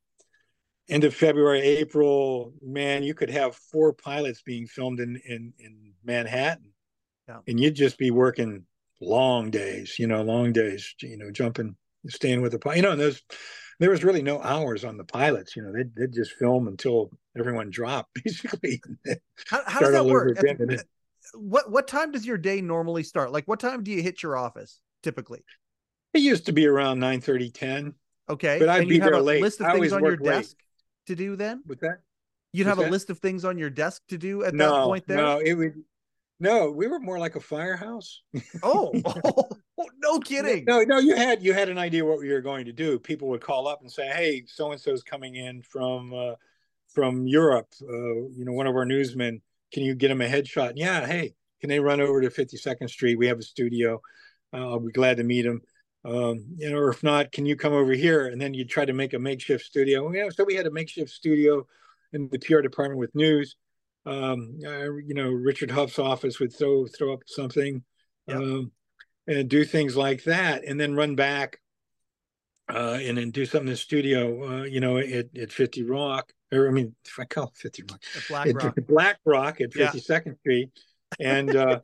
end of February, April, man, you could have four pilots being filmed in, in, in Manhattan. Yep. And you'd just be working long days, you know, long days, you know, jumping, staying with the pilot, you know, and there's there was really no hours on the pilots. You know, they'd, they'd just film until everyone dropped, basically. How, how does that work? Again. What what time does your day normally start? Like, what time do you hit your office typically? It used to be around nine thirty, ten. Okay, but I'd and be you have there a late. list of I things on your late. desk to do. Then with that, you'd have What's a that? list of things on your desk to do at no, that point. There, no, it would. No, we were more like a firehouse. Oh, oh, no kidding. No, no, you had you had an idea what you were going to do. People would call up and say, "Hey, so and so's coming in from uh, from Europe. Uh, you know, one of our newsmen. Can you get him a headshot?" Yeah. Hey, can they run over to fifty-second Street? We have a studio. Uh, I'll be glad to meet him. Um, you know, or if not, can you come over here? And then you try to make a makeshift studio. You know, so we had a makeshift studio in the P R department with news. Um, uh, you know, Richard Huff's office would throw throw up something, Yep. um, and do things like that, and then run back, uh, and then do something in the studio. Uh, you know, at, at fifty Rock, or I mean, if I call it fifty Rock, At Black at, Rock. at Black Rock at Yeah. fifty-second Street, and uh,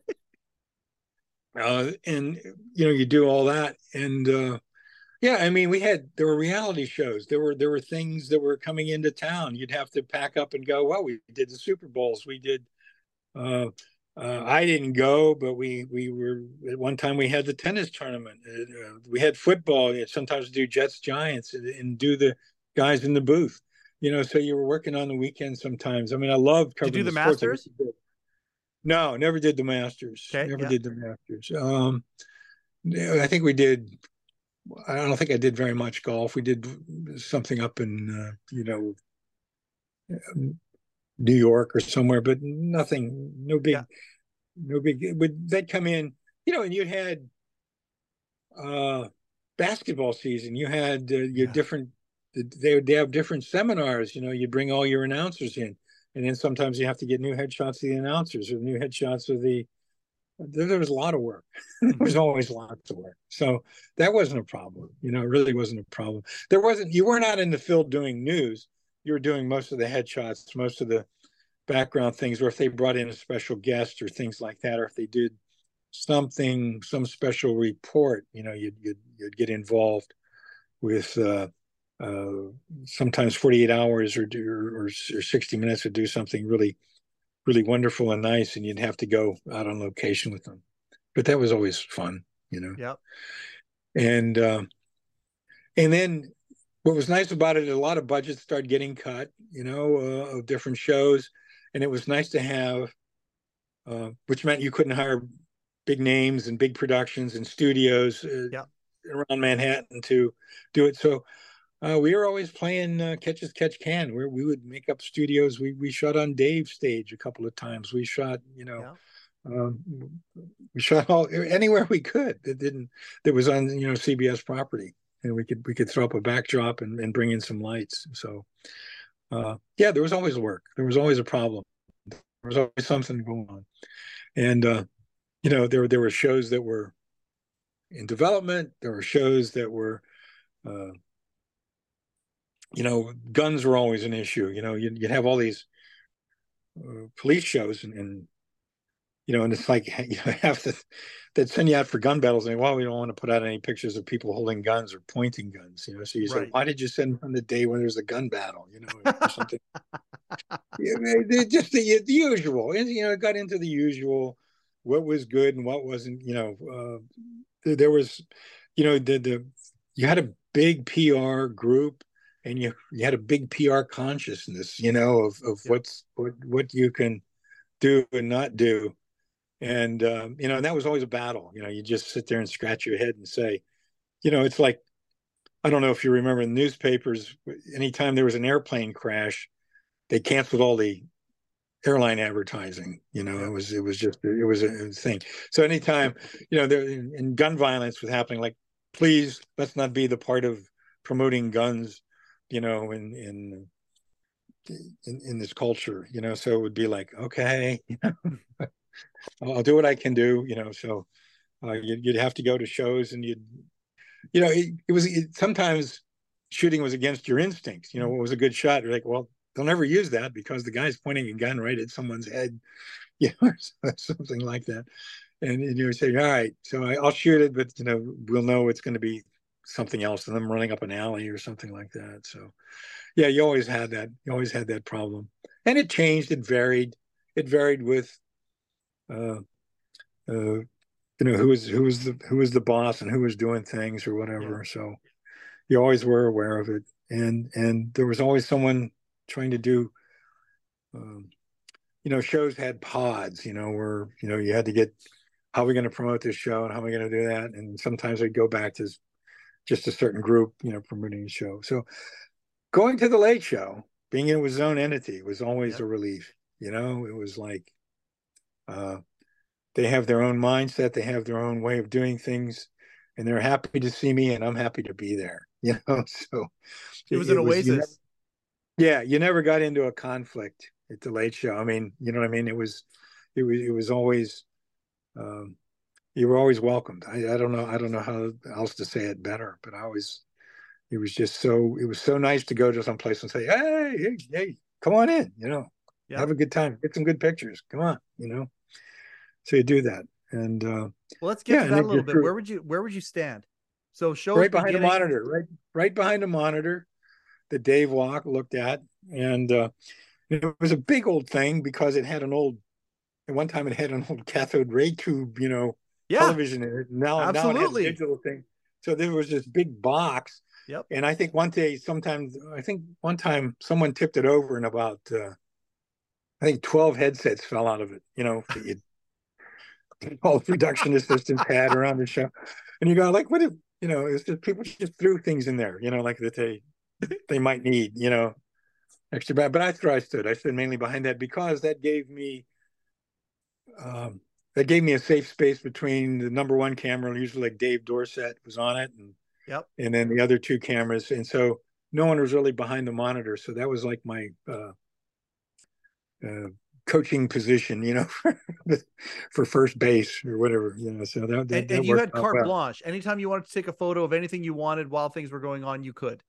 uh, and you know, you do all that, and uh, yeah, I mean, we had there were reality shows. There were there were things that were coming into town. You'd have to pack up and go. Well, we did the Super Bowls. We did. Uh, uh, I didn't go, but we we were at one time we had the tennis tournament. Uh, we had football. You'd sometimes do Jets Giants and, and do the guys in the booth. You know, so you were working on the weekend sometimes. I mean, I loved covering Did you do the, the sports. Masters? No, never did the Masters. Okay, never yeah. did the Masters. Um, I think we did. I don't think I did very much golf. We did something up in, uh, you know, New York or somewhere, but nothing, no big, Yeah. no big. Would they'd come in, you know, and you had uh, basketball season. You had uh, your Yeah. different. They would they have different seminars. You know, you bring all your announcers in, and then sometimes you have to get new headshots of the announcers or new headshots of the. There, there was a lot of work. There was always lots of work. So that wasn't a problem. You know, it really wasn't a problem. There wasn't, you were not in the field doing news. You were doing most of the headshots, most of the background things, or if they brought in a special guest or things like that, or if they did something, some special report, you know, you'd, you'd, you'd get involved with uh, uh, sometimes forty-eight hours or, or, or sixty minutes to do something really really wonderful and nice, and you'd have to go out on location with them. But that was always fun, you know. Yep. And uh, and then what was nice about it, a lot of budgets started getting cut, you know, uh, of different shows, and it was nice to have, uh, which meant you couldn't hire big names and big productions and studios uh, Yep. around Manhattan to do it. So Uh, we were always playing uh, catch as catch can, where we would make up studios. We we shot on Dave's stage a couple of times. We shot, you know, Yeah. um, we shot all anywhere we could that didn't that was on you know C B S property, and we could we could throw up a backdrop and, and bring in some lights. So uh, yeah, there was always work. There was always a problem. There was always something going on, and uh, you know there there were shows that were in development. There were shows that were. Uh, You know, guns were always an issue. You know, you'd, you'd have all these uh, police shows, and, and you know, and it's like you know, have to they'd send you out for gun battles, and well, we don't want to put out any pictures of people holding guns or pointing guns. You know, so you Right. say, why did you send on the day when there's a gun battle? You know, or something. Yeah, they, just the, the usual, and you know, it got into the usual. What was good and what wasn't. You know, uh, there, there was, you know, the the you had a big P R group, and you you had a big P R consciousness, you know, of of Yep. what's what what you can do and not do. And um, you know, and that was always a battle. You know, you just sit there and scratch your head and say, you know, it's like, I don't know if you remember in newspapers, anytime there was an airplane crash, they canceled all the airline advertising. You know, it was it was just it was a thing. So anytime, you know, there and gun violence was happening, like, please let's not be the part of promoting guns, you know, in in in, in this culture, you know. So it would be like, okay, I'll do what I can do, you know. So uh, you'd, you'd have to go to shows, and you'd, you know, it, it was it, sometimes shooting was against your instincts. You know, what was a good shot? You're like, well, they'll never use that because the guy's pointing a gun right at someone's head, you know, or something like that. And, and you would say, all right, so I, I'll shoot it, but you know, we'll know it's going to be something else, and them running up an alley or something like that. So, yeah, you always had that. You always had that problem, and it changed. It varied. It varied with, uh, uh, you know, who was who was the who was the boss and who was doing things or whatever. Yeah. So you always were aware of it, and and there was always someone trying to do. Um, you know, shows had pods. You know, where you know you had to get, how are we going to promote this show and how are we going to do that, and sometimes they'd go back to just a certain group, you know, promoting the show. So going to the Late Show, being it was its own entity, was always Yep. a relief. You know, it was like, uh, they have their own mindset, they have their own way of doing things, and they're happy to see me, and I'm happy to be there. You know, so It it, was an it was, you know, oasis. yeah, you never got into a conflict at the Late Show. I mean, you know what I mean? It was, it was, it was always, um, you were always welcomed. I, I don't know, I don't know how else to say it better, but I always, it was just so, it was so nice to go to some place and say, hey, hey, hey, come on in, you know, Yep. have a good time, get some good pictures, come on, you know. So you do that, and uh, Well, let's get yeah, to and that a it little just bit. grew Where would you where would you stand? So shows right behind a beginning. monitor, right, right behind a monitor that Dave Walk looked at, and uh, it was a big old thing because it had an old. At one time, it had an old cathode ray tube, you know, Yeah, television in it. Now, now it had a absolutely. digital thing. So there was this big box, Yep. and I think one day, sometimes, I think one time, someone tipped it over, and about, uh, I think, twelve headsets fell out of it. You know, that all the production assistants had around the show, and you go like, what if, you know, it's just people just threw things in there, you know, like that they they might need, you know, extra bad. But that's where I stood. I stood mainly behind that because that gave me um, that gave me a safe space between the number one camera, usually like Dave Dorset was on it, and Yep. and then the other two cameras, and so no one was really behind the monitor. So that was like my uh, uh, coaching position, you know, for, for first base or whatever, you know. So that And that, that and you worked had out carte well. blanche. Anytime you wanted to take a photo of anything you wanted while things were going on, you could.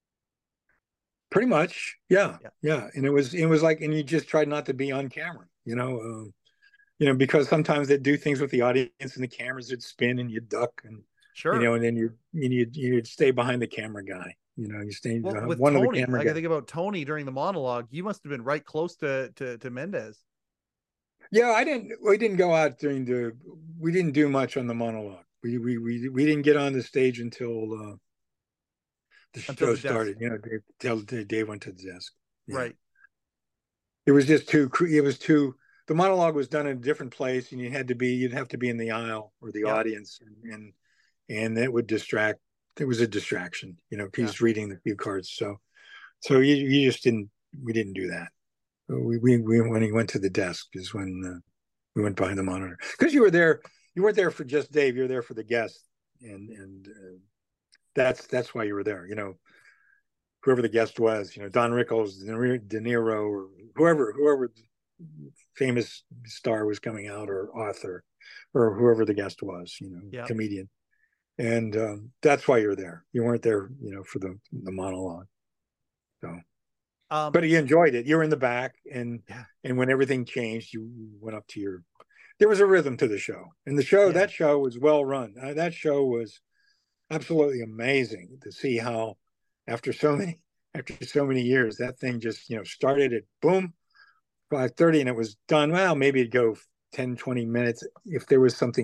Pretty much, yeah, Yeah. yeah. And it was it was like, and you just tried not to be on camera, you know. Um, you know, because sometimes they'd do things with the audience and the cameras would spin and you'd duck and, you Sure. know, and then you you'd, you'd stay behind the camera guy, you know, you stay Well, with one of the Tony, camera like I guys. think about Tony during the monologue, you must have been right close to to, to Mendez. Yeah, I didn't, we didn't go out during the, we didn't do much on the monologue. We, we, we, we didn't get on the stage until uh, the Until show the desk. started, you know, Dave, till Dave went to the desk. Yeah. Right. It was just too, it was too, the monologue was done in a different place and you had to be, you'd have to be in the aisle or the Yep. audience, and, and and that would distract. It was a distraction, you know. Yeah. He's reading the cue cards, so so you, you just didn't. We didn't do that. We, we we when he went to the desk is when uh, we went behind the monitor, because you were there. You weren't there for just Dave. You were there for the guest, and and uh, that's that's why you were there. You know, whoever the guest was, you know, Don Rickles, De Niro, or whoever whoever famous star was coming out, or author, or whoever the guest was, you know, Yep. comedian. And um, that's why you're there. You weren't there, you know, for the the monologue. So, Um, but you enjoyed it. You were in the back, and yeah. and when everything changed, you went up to your. There was a rhythm to the show, and the show Yeah. that show was well run. Uh, that show was absolutely amazing to see how, after so many after so many years, that thing just, you know, started at boom, five thirty, and it was done. Well, maybe it'd go ten, twenty minutes if there was something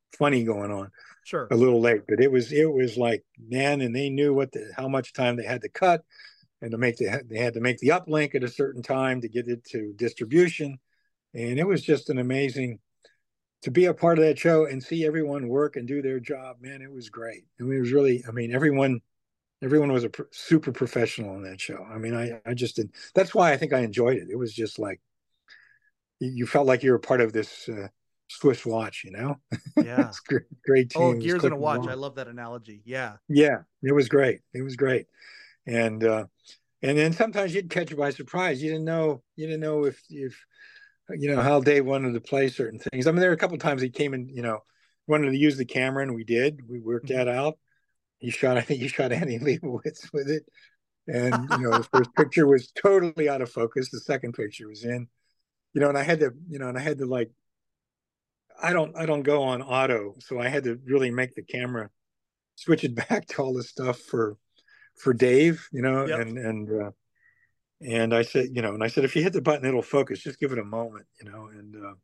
funny going on Sure. a little late, but it was it was like, man, and they knew what the how much time they had to cut, and to make the they had to make the uplink at a certain time to get it to distribution, and it was just an amazing to be a part of that show and see everyone work and do their job. Man, it was great. I mean, it was really, I mean, everyone everyone was a pr- super professional on that show. I mean, I I just did. That's why I think I enjoyed it. It was just like you felt like you were part of this uh, Swiss watch, you know. Yeah. It's great, great Oh, team. gears in a watch. I love that analogy. Yeah. Yeah, it was great. It was great. And uh and then sometimes you'd catch you by surprise. You didn't know you didn't know if if you know how Dave wanted to play certain things. I mean, there were a couple of times he came in, you know, wanted to use the camera, and we did. We worked Mhm. that out. He shot, I think he shot Annie Leibovitz with it. And you know, the first picture was totally out of focus. The second picture was in, you know, and I had to, you know, and I had to like I don't I don't go on auto, so I had to really make the camera switch it back to all the stuff for for Dave, you know, Yep. and and uh, and I said, you know, and I said, if you hit the button, it'll focus. Just give it a moment, you know. And uh,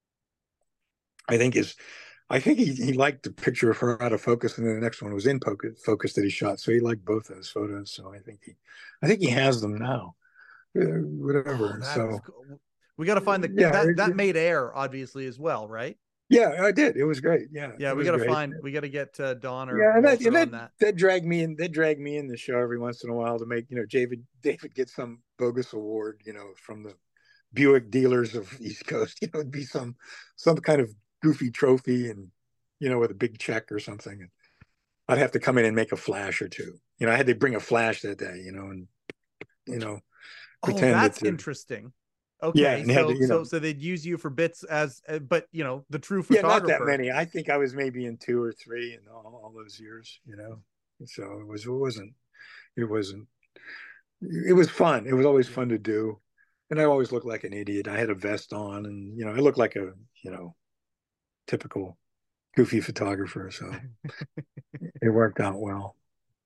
I think his, I think he he liked the picture of her out of focus, and then the next one was in focus, focus that he shot. So he liked both those photos. So I think he, I think he has them now, uh, Oh, whatever. that is So cool. We got to find the yeah, that it, that it, made air obviously as well, right? yeah, I did. It was great. Yeah, Yeah, it we was got to great. find we got to get uh, Don or Yeah, and that and Walter that on that. that dragged me in. That dragged me in the show every once in a while to make, you know, David David get some bogus award, you know, from the Buick dealers of East Coast. You know, it'd be some some kind of goofy trophy, and you know, with a big check or something. And I'd have to come in and make a flash or two. You know, I had to bring a flash that day. You know, and you know, Oh, pretend that that's the interesting. yeah, Okay, and had to, so you so know, so they'd use you for bits as, uh, but you know, the true yeah, not that photographer. many. I think I was maybe in two or three in all, all those years. You know, so it was it wasn't it wasn't it was fun. It was always Yeah. fun to do. And I always looked like an idiot. I had a vest on, and you know, I looked like a, you know, typical goofy photographer. So it worked out well.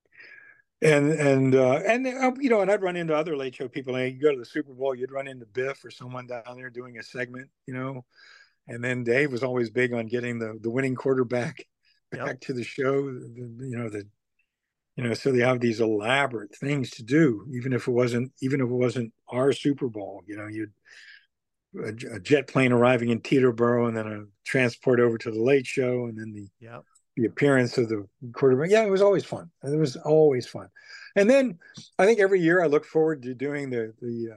And and uh, and uh, you know, and I'd run into other late show people. And you go to the Super Bowl, you'd run into Biff or someone down there doing a segment, you know. And then Dave was always big on getting the the winning quarterback Yep. back to the show. The, you know, the you know, so they have these elaborate things to do, even if it wasn't even if it wasn't our Super Bowl. You know, you'd a, a jet plane arriving in Teterboro, and then a transport over to the Late Show, and then the Yep. the appearance of the quarterback. Yeah, it was always fun. It was always fun. And then I think every year I look forward to doing the the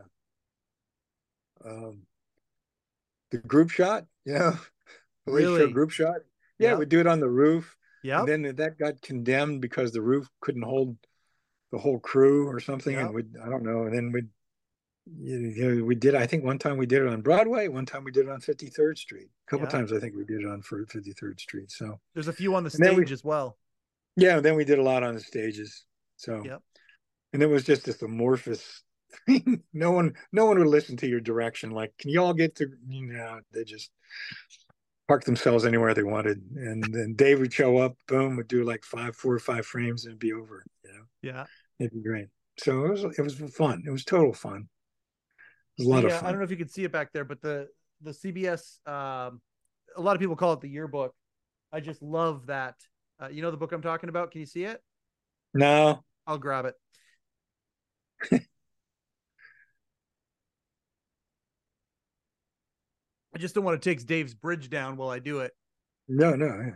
uh, um, the group shot. You know, the Late Show Really. group shot. Yeah, Yep. we'd do it on the roof, and Yep. then that got condemned because the roof couldn't hold the whole crew or something, and Yep. we I don't know. And then we you know, we did. I think one time we did it on Broadway. One time we did it on fifty-third Street. A couple Yep. times I think we did it on fifty-third Street. So There's a few on the and then we stage as well. yeah, then we did a lot on the stages. So Yep. and it was just this amorphous thing. No one, no one would listen to your direction. Like, can you all get to? You know, they just park themselves anywhere they wanted, and then Dave would show up. Boom, would do like five, four or five frames, and it'd be over. You know, Yeah. it'd be great. So it was, it was fun. It was total fun. It was a lot The of uh, I don't fun. know if you can see it back there, but the the C B S, um, a lot of people call it the yearbook. I just love that. Uh, you know the book I'm talking about? Can you see it? No, I'll grab it. I just don't want to take Dave's bridge down while I do it. no, no. Yeah.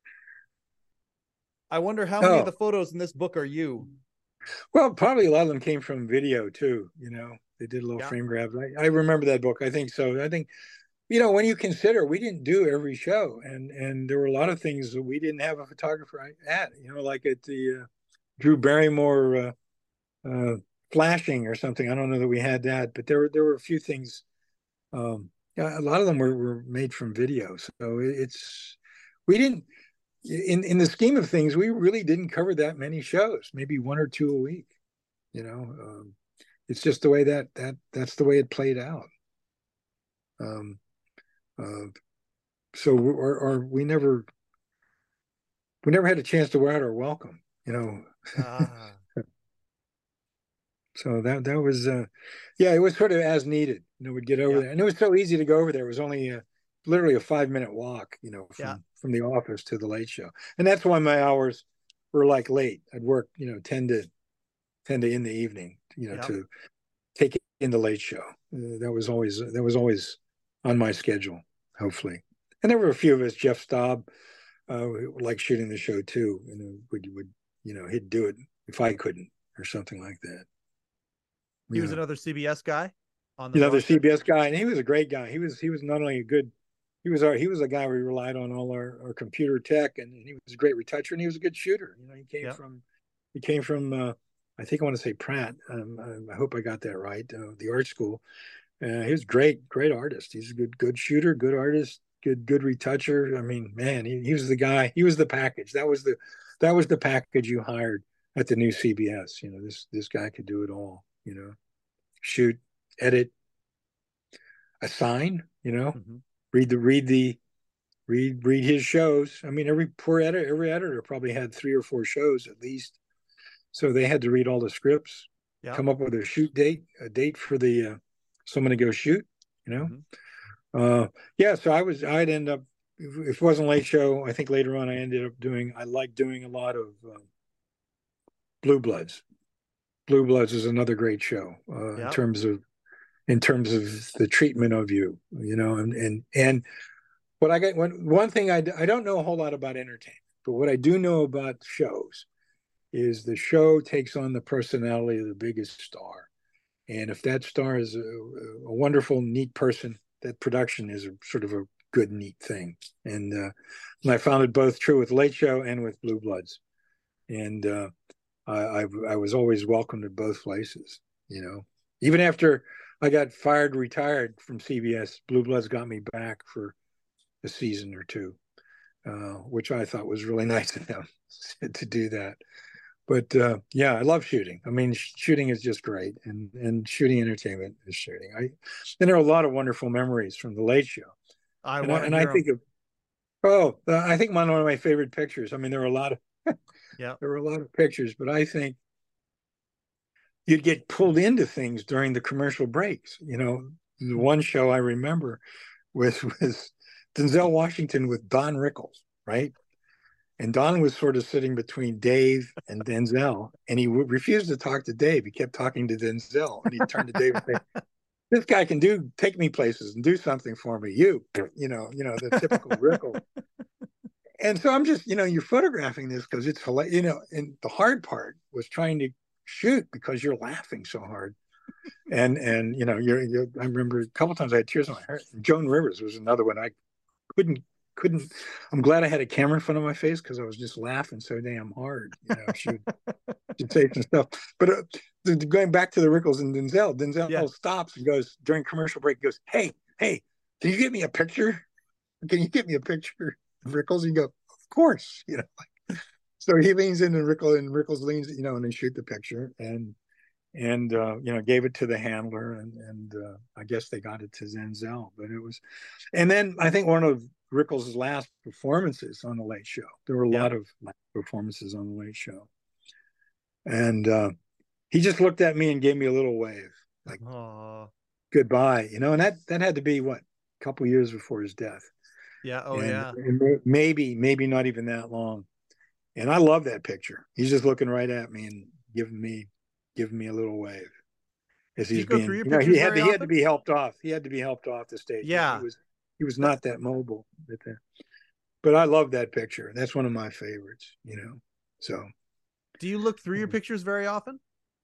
I wonder how many of Oh, the photos in this book are you? well, probably a lot of them came from video too. You know, they did little Yeah. frame grabs. I, I remember that book. I think so. I think, you know, when you consider we didn't do every show, and and there were a lot of things that we didn't have a photographer at. You know, like at the uh, Drew Barrymore uh, uh, flashing or something. I don't know that we had that, but there were there were a few things. Um, yeah, a lot of them were, were made from video. So it's we didn't in in the scheme of things, we really didn't cover that many shows. Maybe one or two a week. You know, um, it's just the way that that that's the way it played out. Um, uh, so or, or we never we never had a chance to wear out our welcome. You know, Ah. so that that was uh, yeah, it was sort of as needed. You know, we'd get over Yeah. there, and it was so easy to go over there. It was only a literally a five minute walk, you know, from Yeah. from the office to the Late Show. And that's why my hours were like late. I'd work, you know, ten to ten to in the evening, you know, Yeah. to take in the Late Show. Uh, that was always that was always on my schedule, hopefully. And there were a few of us, Jeff Staub, uh, like shooting the show too, and would would you know he'd do it if I couldn't or something like that. He You was know. another C B S guy on the Another roster. C B S guy, and he was a great guy. He was he was not only a good, he was our he was a guy we relied on all our, our computer tech, and, and he was a great retoucher, and he was a good shooter. You know, he came Yeah. from he came from uh, I think I want to say Pratt. Um, I hope I got that right. Uh, the art school. Uh, he was great, great artist. He's a good good shooter, good artist, good good retoucher. I mean, man, he, he was the guy. He was the package. That was the that was the package you hired at the new C B S. You know, this this guy could do it all. You know, shoot, edit, assign. You know, Mhm. read the read the read read his shows. I mean, every poor editor, every editor probably had three or four shows at least. So they had to read all the scripts, Yeah. come up with a shoot date, a date for the uh, someone to go shoot. You know. Mhm. Uh, yeah, so I was, I'd end up, if it wasn't Late Show, I think later on I ended up doing, I like doing a lot of uh, Blue Bloods. Blue Bloods is another great show uh, in Yeah. terms of, in terms of the treatment of you, you know, and, and, and what I got, one, one thing I, I don't know a whole lot about entertainment, but what I do know about shows is the show takes on the personality of the biggest star. And if that star is a, a wonderful, neat person, that production is a sort of a good, neat thing. And, uh, and I found it both true with Late Show and with Blue Bloods. And uh, I, I, I was always welcomed at both places, you know. Even after I got fired, retired from C B S, Blue Bloods got me back for a season or two, uh, which I thought was really nice of them to do that. But uh, yeah, I love shooting. I mean, sh- shooting is just great, and and shooting entertainment is shooting. I and there are a lot of wonderful memories from the Late Show, I and I, want to and I hear him. think of oh, uh, I think one of my favorite pictures. I mean, there were a lot of Yeah. there were a lot of pictures, but I think you'd get pulled into things during the commercial breaks. You know, the one show I remember was was Denzel Washington with Don Rickles, right? And Don was sort of sitting between Dave and Denzel, and he w- refused to talk to Dave. He kept talking to Denzel, and he turned to Dave and said, "This guy can do take me places and do something for me. You, you know, you know the typical Rickle." And so I'm just, you know, you're photographing this because it's hilarious, you know. And the hard part was trying to shoot because you're laughing so hard, and and you know, you're, you're I remember a couple times I had tears in my heart. Joan Rivers was another one I couldn't couldn't I'm glad I had a camera in front of my face because I was just laughing so damn hard. You know, she would she'd say some stuff. But uh, going back to the Rickles and Denzel, Denzel Yeah. stops and goes during commercial break, goes, Hey, hey, can you get me a picture? Can you get me a picture of Rickles? And you go, Of course, you know. Like, so he leans in and Rickles and Rickles leans, you know, and they shoot the picture and and uh, you know, gave it to the handler, and and uh, I guess they got it to Denzel. But it was, and then I think one of Rickles' last performances on the Late Show. There were a Yeah. lot of performances on the Late Show, and uh, he just looked at me and gave me a little wave, like Aw. goodbye, you know. And that that had to be what a couple years before his death. Yeah. Oh and, yeah. and maybe maybe not even that long. And I love that picture. He's just looking right at me and giving me giving me a little wave as Do you he's go being, through your you know, he pictures had to, very he had to often? be helped off. He had to be helped off the stage. You know, Yeah. he was he was not that mobile. But, the, but I love that picture. That's one of my favorites. You know, so Do you look through your pictures very often?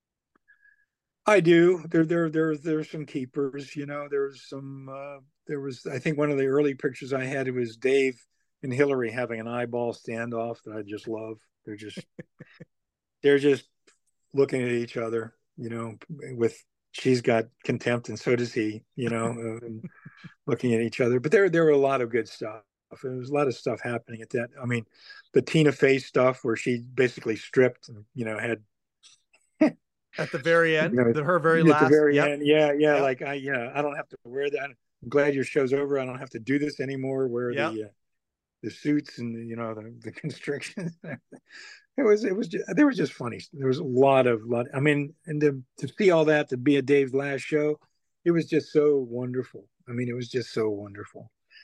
I do. There there there there's some keepers. You know, there's some. Uh, there was I think one of the early pictures I had, it was Dave and Hillary having an eyeball standoff that I just love. They're just they're just looking at each other, you know, with she's got contempt and so does he, you know, um, looking at each other. But there there were a lot of good stuff. There was a lot of stuff happening at that. I mean, the Tina Fey stuff where she basically stripped and, you know, had At the very you end, know, the her very at the last. very Yep. end. Yeah, yeah. Yep. Like I yeah, I don't have to wear that. I'm glad your show's over. I don't have to do this anymore. Wear Yep. the uh, the suits and the, you know, the, the constrictions. It was it was just, there was just funny. There was a lot of lot. I mean, and to to see all that, to be a Dave's last show, it was just so wonderful. I mean, it was just so wonderful.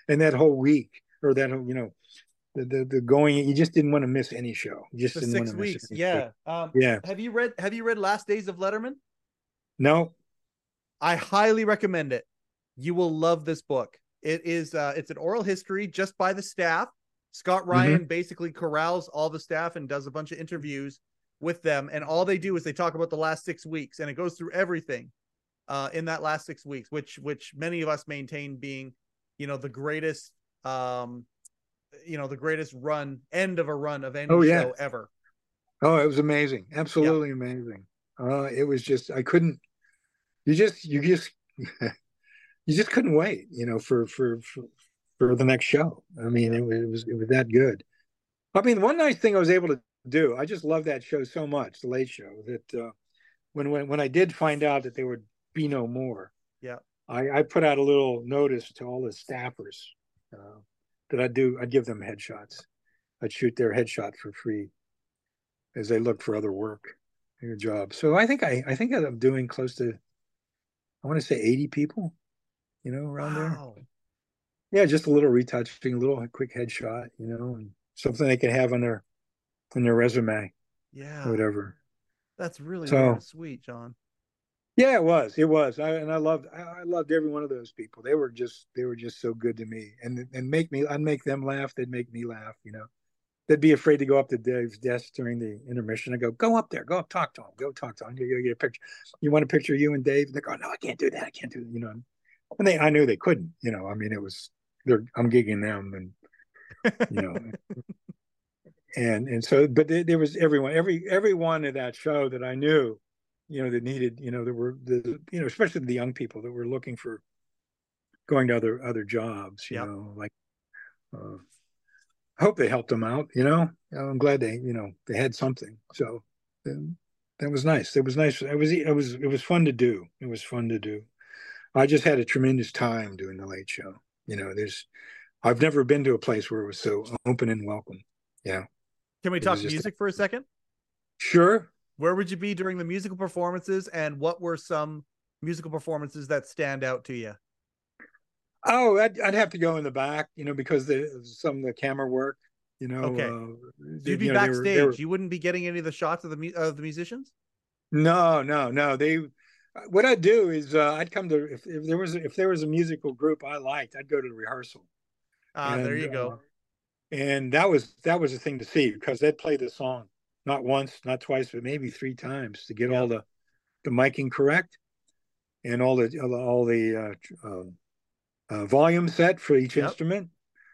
and that whole week or that whole, you know, the, the the going, you just didn't want to miss any show. You just The didn't want six to miss weeks. any show. Yeah. Um, Yeah. have you read have you read Last Days of Letterman? No. I highly recommend it. You will love this book. It is uh it's an oral history just by the staff. Scott Ryan Mm-hmm. basically corrals all the staff and does a bunch of interviews with them, and all they do is they talk about the last six weeks, and it goes through everything uh in that last six weeks, which which many of us maintain being, you know, the greatest um you know, the greatest run end of a run of any Oh yeah. show ever. Oh, it was amazing. Yeah. Absolutely amazing. Uh, it was just, I couldn't, you just, you just, you just couldn't wait, you know, for, for, for, for the next show. I mean, Yeah. it, it was, it was that good. I mean, one nice thing I was able to do, I just love that show so much, The Late Show, that uh, when, when, when I did find out that there would be no more, Yeah. I, I put out a little notice to all the staffers uh, that I'd do, I'd give them headshots. I'd shoot their headshot for free as they look for other work, your job. So I think I, I think I'm doing close to, I want to say eighty people, you know, around there. Wow. Yeah, just a little retouching, a little quick headshot, you know, and something they can have on their on their resume, or Yeah. whatever. That's really, So really sweet, John. yeah, it was, it was, I, and I loved, I, I loved every one of those people. They were just, they were just so good to me, and and make me, I'd make them laugh. They'd make me laugh, you know. They'd be afraid to go up to Dave's desk during the intermission. I go, go up there, go up, talk to him, go talk to him. You get a picture. You want a picture of you and Dave? And they go, no, I can't do that. I can't do that. You know, and they, I knew they couldn't. You know, I mean, it was, they're, I'm gigging them, and you know, and and so, but there, there was everyone, every everyone at that show that I knew, you know, that needed, you know, there were the, you know, especially the young people that were looking for going to other other jobs. You Yep. know, like. Uh, I hope they helped them out. You know, I'm glad they, you know, they had something. So that was nice. It was nice. It was, it was, it was fun to do. It was fun to do. I just had a tremendous time doing the Late Show. You know, there's, I've never been to a place where it was so open and welcome. Yeah. Can we It talk was just- music for a second? Sure. Where would you be during the musical performances, and what were some musical performances that stand out to you? Oh, I'd, I'd have to go in the back, you know, because the, some of the camera work, you know. Okay. Uh, So you'd be you know, they were- backstage. they were- You wouldn't be getting any of the shots of the mu- of the musicians. No, no, no. They, what I'd do is uh, I'd come to, if, if there was if there was a musical group I liked, I'd go to the rehearsal. Ah, And, there you go. uh, and that was that was the thing to see, because they'd play the song not once, not twice, but maybe three times to get Yep. all the the miking correct, and all the all the uh, uh, uh, volume set for each Yep. instrument.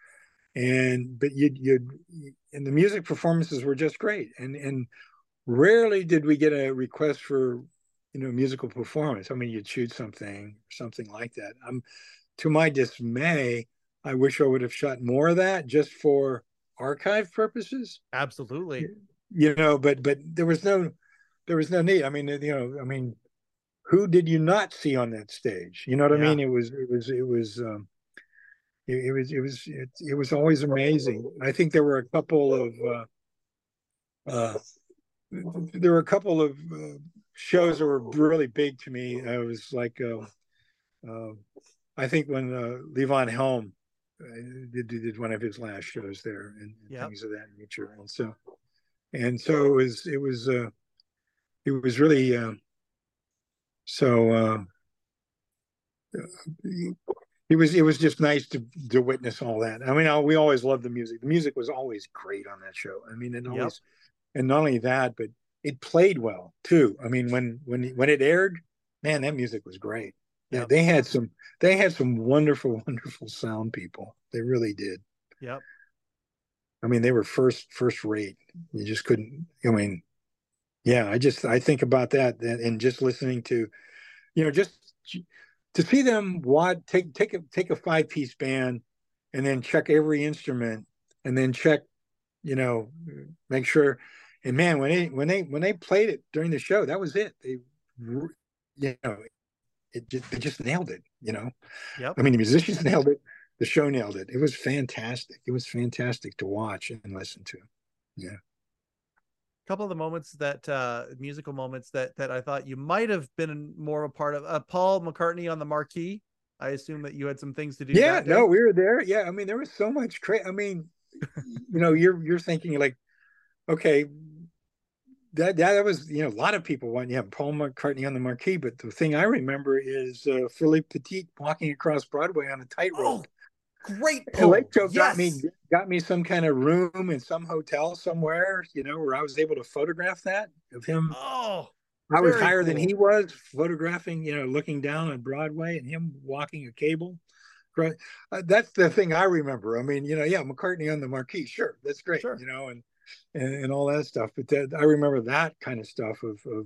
And but you you and the music performances were just great, and and rarely did we get a request for, you know, musical performance. I mean, you'd shoot something something like that. Um, to my dismay, I wish I would have shot more of that just for archive purposes. Absolutely. You know, but but there was no there was no need. I mean, you know, I mean, who did you not see on that stage? You know what Yeah. I mean? It was it was it was um, it, it was it was it, it was always amazing. I think there were a couple of uh, uh, there were a couple of uh, shows that were really big to me. I was like, uh, uh, I think when uh, Levon Helm uh, did, did one of his last shows there, and, and Yep. things of that nature, and so and so it was it was uh, it was really uh, so. Uh, it was it was just nice to to witness all that. I mean, we always loved the music. The music was always great on that show. I mean, and Yep. always, and not only that, but it played well too. I mean, when when when it aired, man, that music was great. Yep. They had some they had some wonderful, wonderful sound people. They really did. Yep. I mean, they were first first rate. You just couldn't. I mean, yeah. I just I think about that, and just listening to, you know, just to see them what take take a take a five piece band, and then check every instrument, and then check, you know, make sure. And man, when they when they when they played it during the show, that was it. They, you know, it just they just nailed it. You know, Yep. I mean, the musicians nailed it. The show nailed it. It was fantastic. It was fantastic to watch and listen to. Yeah. A couple of the moments that uh musical moments that that I thought you might have been more of a part of, uh, Paul McCartney on the marquee. I assume that you had some things to do Yeah, that day. no, we were there. Yeah, I mean, there was so much cra I mean, you know, you're you're thinking like, okay, that that was, you know, a lot of people want, yeah, Paul McCartney on the marquee, but the thing I remember is uh, Philippe Petit walking across Broadway on a tightrope. Oh, great And Lake pull. Show got me Yes. got me some kind of room in some hotel somewhere, you know, where I was able to photograph that of him. Oh, I was very higher than cool. he was, photographing, you know, looking down on Broadway and him walking a cable. Right. Uh, that's the thing I remember. I mean, you know, yeah, McCartney on the marquee, sure, that's great, Sure. you know, and and, and all that stuff. But that, I remember that kind of stuff of of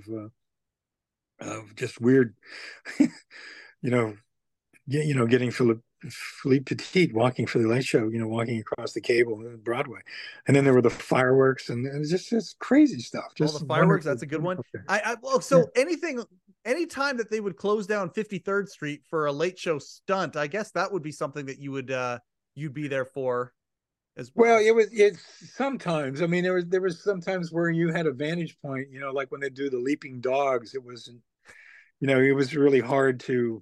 uh, of just weird, you know, you know, getting Philip Philippe Petit walking for the Late Show, you know, walking across the cable on Broadway, and then there were the fireworks and, and just just crazy stuff. All the Just fireworks. wonderful, That's a good one. wonderful thing. I, I well, so yeah. anything, anytime that they would close down fifty-third Street for a Late Show stunt, I guess that would be something that you would uh you'd be there for as well. Well, it was it's sometimes. I mean, there was there was sometimes where you had a vantage point. You know, like when they do the leaping dogs, it wasn't. You know, it was really hard to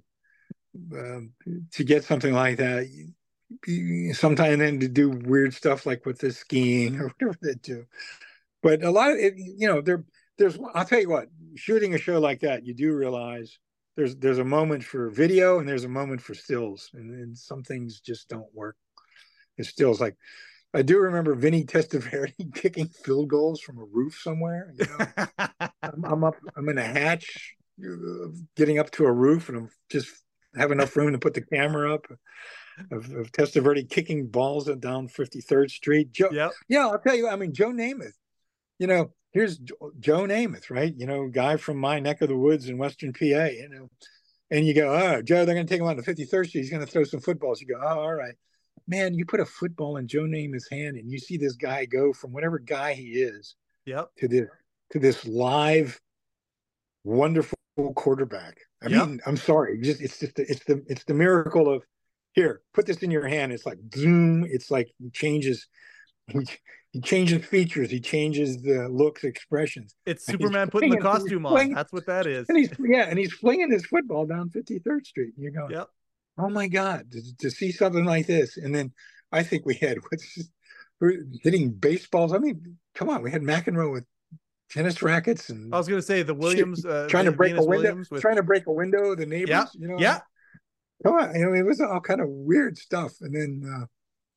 um, to get something like that. Sometimes then to do weird stuff like with the skiing or whatever they do. But a lot of it, you know, there there's. I'll tell you what, shooting a show like that, you do realize there's there's a moment for video and there's a moment for stills, and, and some things just don't work. It stills like. I do remember Vinny Testaverde kicking field goals from a roof somewhere. You know, I'm, I'm up, I'm in a hatch, uh, getting up to a roof, and I'm just have enough room to put the camera up. Of, of Testaverde kicking balls down fifty-third Street. Joe, yep. Yeah, I'll tell you. I mean, Joe Namath. You know, here's Joe Namath, right? You know, guy from my neck of the woods in Western P A. You know, and you go, oh, Joe, they're going to take him on to fifty-third Street. He's going to throw some footballs. You go, oh, all right. Man, you put a football in Joe Namath's hand and you see this guy go from whatever guy he is yep. to this to this live, wonderful quarterback. I yep. mean, I'm sorry, just it's just the, it's the it's the miracle of here, put this in your hand. It's like zoom. It's like he changes, he, he changes features. He changes the looks, expressions. It's Superman putting the costume on. That's what that is. And he's yeah, and he's flinging his football down fifty-third Street. And you're going, yep. Oh my God, to, to see something like this. And then I think we had what's we're hitting baseballs. I mean, come on, we had McEnroe with tennis rackets and I was gonna say the Williams uh, trying to break Venus a window, with... trying to break a window, the neighbors, yeah, you know. Yeah. Come on, you know, it was all kind of weird stuff. And then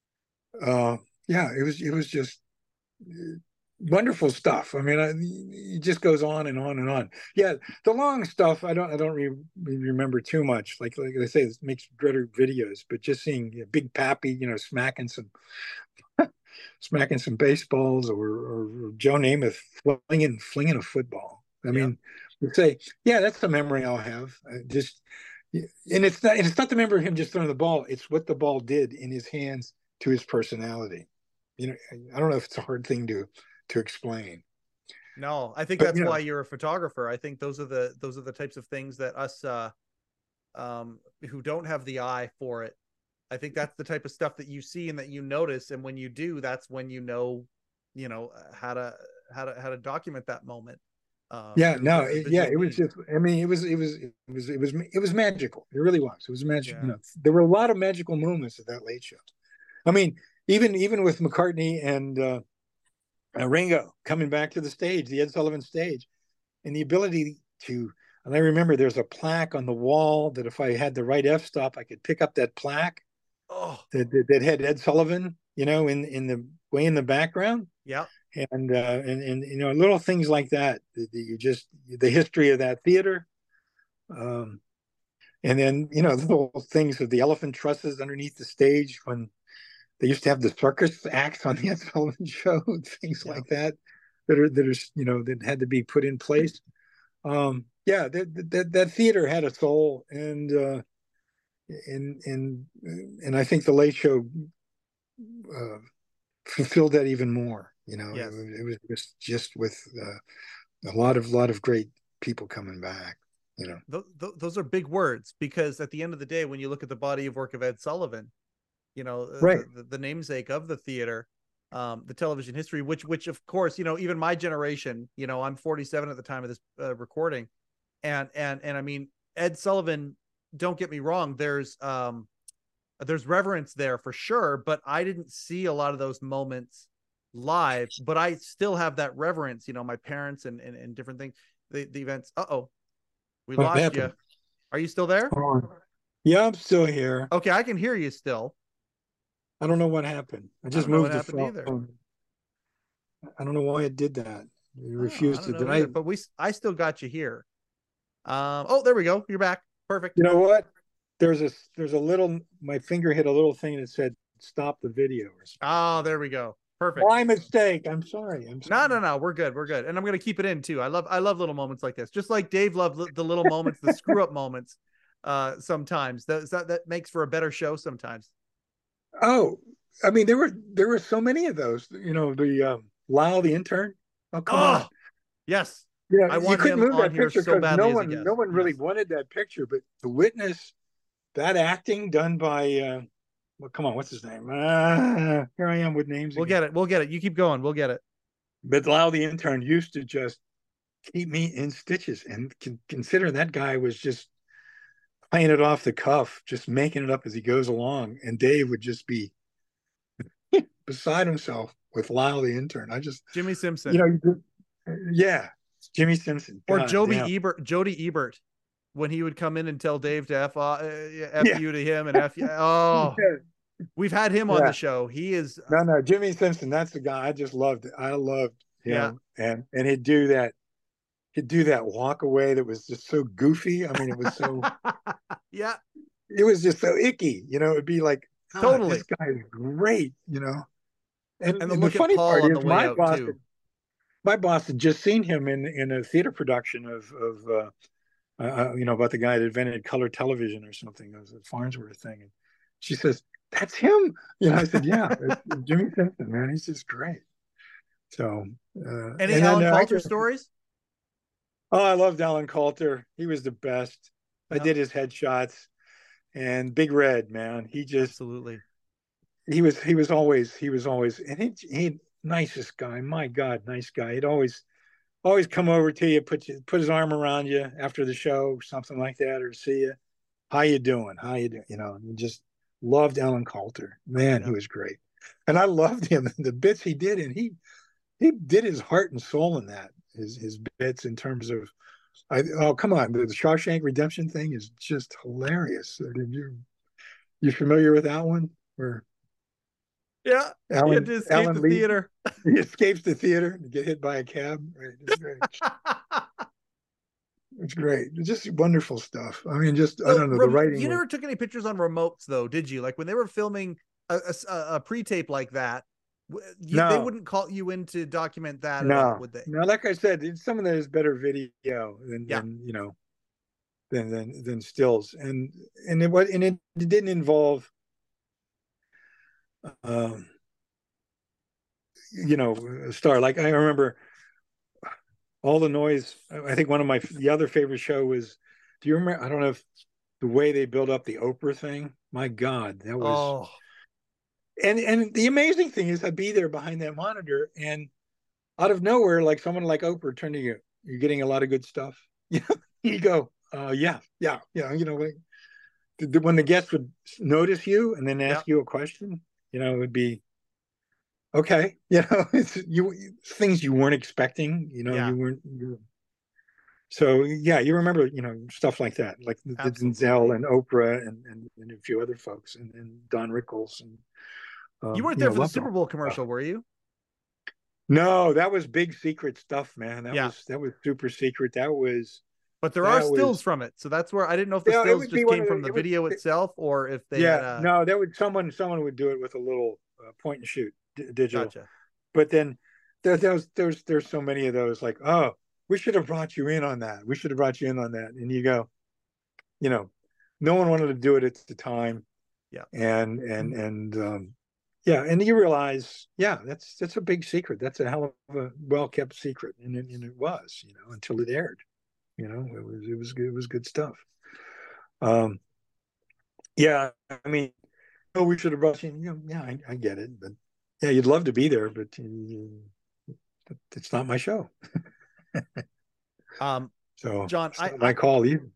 uh uh yeah, it was it was just wonderful stuff. I mean, I, it just goes on and on and on. Yeah, the long stuff I don't I don't re remember too much. Like like I say, it makes better videos. But just seeing you know, Big Pappy, you know, smacking some smacking some baseballs, or, or, or Joe Namath flinging flinging a football. I mean, you say, yeah, that's the memory I'll have. I just and it's not it's not the memory of him just throwing the ball. It's what the ball did in his hands to his personality. You know, I don't know if it's a hard thing to. to explain. No, I think but, that's you know, why you're a photographer. I think those are the those are the types of things that us uh um who don't have the eye for it, I think that's the type of stuff that you see and that you notice, and when you do, that's when you know you know how to how to how to document that moment. Um, yeah no it, yeah it was just I mean it was it was it was it was it was magical. It really was. It was magic. Yeah. You know, there were a lot of magical moments at that Late Show. I mean, even even with McCartney and uh Uh, Ringo coming back to the stage, the Ed Sullivan stage, and the ability to, and I remember there's a plaque on the wall that if I had the right f-stop, I could pick up that plaque oh. that, that, that had Ed Sullivan, you know, in, in the way in the background. Yeah. And, uh, and, and, you know, little things like that, that you just, the history of that theater. Um, and then, you know, little things of the elephant trusses underneath the stage when, they used to have the circus acts on the Ed Sullivan Show, things yeah. like that, that are that are you know that had to be put in place. Um, yeah, that, that that theater had a soul, and uh, and and and I think the Late Show uh, fulfilled that even more. You know, yes. it, it was just just with uh, a lot of lot of great people coming back. You know, th th those are big words, because at the end of the day, when you look at the body of work of Ed Sullivan, you know, right. the, the namesake of the theater, um, the television history, which, which of course, you know, even my generation, you know, I'm forty-seven at the time of this uh, recording. And, and, and I mean, Ed Sullivan don't get me wrong. There's um, there's reverence there for sure, but I didn't see a lot of those moments live. But I still have that reverence. You know, my parents and and, and different things. The the events. Uh oh, we What lost happened? you. Are you still there? Oh, yeah, I'm still here. Okay, I can hear you still. I don't know what happened. I I just don't know moved what the happened phone. either. I don't know why it did that. It Oh, I refused don't to. know Did either, I? but we I still got you here. Um. Oh, there we go. You're back. Perfect. You know what? There's a there's a little. My finger hit a little thing that said "stop the video" or something. Oh, there we go. Perfect. My mistake. I'm sorry. I'm No, sorry. no, no. We're good. We're good. And I'm gonna keep it in too. I love I love little moments like this. Just like Dave loved li- the little moments, the screw up moments. Uh, sometimes that, that that makes for a better show. Sometimes. Oh, I mean, there were there were so many of those. You know, the um, Lyle the intern. Oh, come on. Oh, yes. Yeah, I you want couldn't him move on that here picture so because no badly as a one guest. no one really Yes. wanted that picture. But to witness that acting done by, uh, well, come on, what's his name? Uh, here I am with names We'll again. get it. We'll get it. You keep going. We'll get it. But Lyle the intern used to just keep me in stitches, and con- consider that guy was just playing it off the cuff, just making it up as he goes along, and Dave would just be beside himself with Lyle the intern. I just, Jimmy Simpson. you know, you just, yeah, Jimmy Simpson. Or God Joby damn. Ebert, Jody Ebert, when he would come in and tell Dave to F, uh, F Yeah. you to him and F you. Oh, we've had him on Yeah. the show. He is, No, no, Jimmy Simpson. That's the guy. I just loved it. I loved him, yeah. and and he'd do that. He'd do that walk away that was just so goofy. I mean, it was so. Yeah, It was just so icky. You know, it'd be like, God, totally. this guy is great. You know, and, And the and the look at funny Paul part on is the way my out boss. too. Had, my boss had just seen him in in a theater production of of uh, uh, you know, about the guy that invented color television or something. It was a Farnsworth thing, and she says, "That's him." You know, I said, "Yeah, it's Jimmy Simpson, man. He's just great." So, uh, Any and Alan then uh, I Coulter just, stories? oh, I loved Alan Coulter. He was the best. I Yeah. did his headshots, and Big Red, man. He just Absolutely. he was he was always he was always and he, he nicest guy. My God, nice guy. He'd always always come over to you, put you put his arm around you after the show, something like that, or see you. How you doing? How you doing? You know, and just loved Alan Coulter. Man, Yeah. he was great, and I loved him and the bits he did, and he he did his heart and soul in that. His his bits in terms of, I, oh come on, the Shawshank Redemption thing is just hilarious. Did you you familiar with that one? Where Yeah. He had Alan to escape Alan the Lee theater. he escapes the theater and get hit by a cab. Right, it's great. It's great. It's just wonderful stuff. I mean, just I So, don't know, the rem- writing. you was- never took any pictures on remotes though, did you? Like when they were filming a, a, a pre-tape like that, w- you, they No. wouldn't call you in to document that at no, all, would they? no. Like I said, it's- some of that is better video than, Yeah. than you know, than than than stills, and and it was and it didn't involve, um, you know, a star. Like I remember all the noise. I think one of my the other favorite show was. Do you remember? I don't know if the way they built up the Oprah thing. My God, that was. Oh, And and the amazing thing is, I'd be there behind that monitor, and out of nowhere, like someone like Oprah turning to you, you're getting a lot of good stuff. You know, you go, uh, yeah, yeah, yeah. You know, like, the, the, when the guest would notice you and then ask yeah. you a question, you know, it would be okay. You know, it's you things you weren't expecting. You know, Yeah. you weren't. You, so yeah, you remember, you know, stuff like that, like the, the Absolutely. Denzel and Oprah and, and and a few other folks, and, and Don Rickles and. Um, You weren't you there know, for the loved Super all Bowl that commercial, stuff. were you? No, that was big secret stuff, man. That Yeah. was that was super secret. That was But there are that stills was from it, so that's where I didn't know if the yeah, it stills would be just one came of from the, the it was video itself or if they yeah, had a. no, that would someone someone would do it with a little uh, point and shoot d- digital. Gotcha. But then there there's there's there's so many of those, like, oh, we should have brought you in on that. We should have brought you in on that. And you go, you know, no one wanted to do it at the time. Yeah. And and and um yeah, and you realize, yeah, that's that's a big secret. That's a hell of a well-kept secret, and it, and it was, you know, until it aired. You know, it was it was good, it was good stuff. Um, yeah, I mean, oh, we should have brought you. You know, yeah, I, I get it, but yeah, you'd love to be there, but uh, it's not my show. Um, So, John, it's I, not my I call either.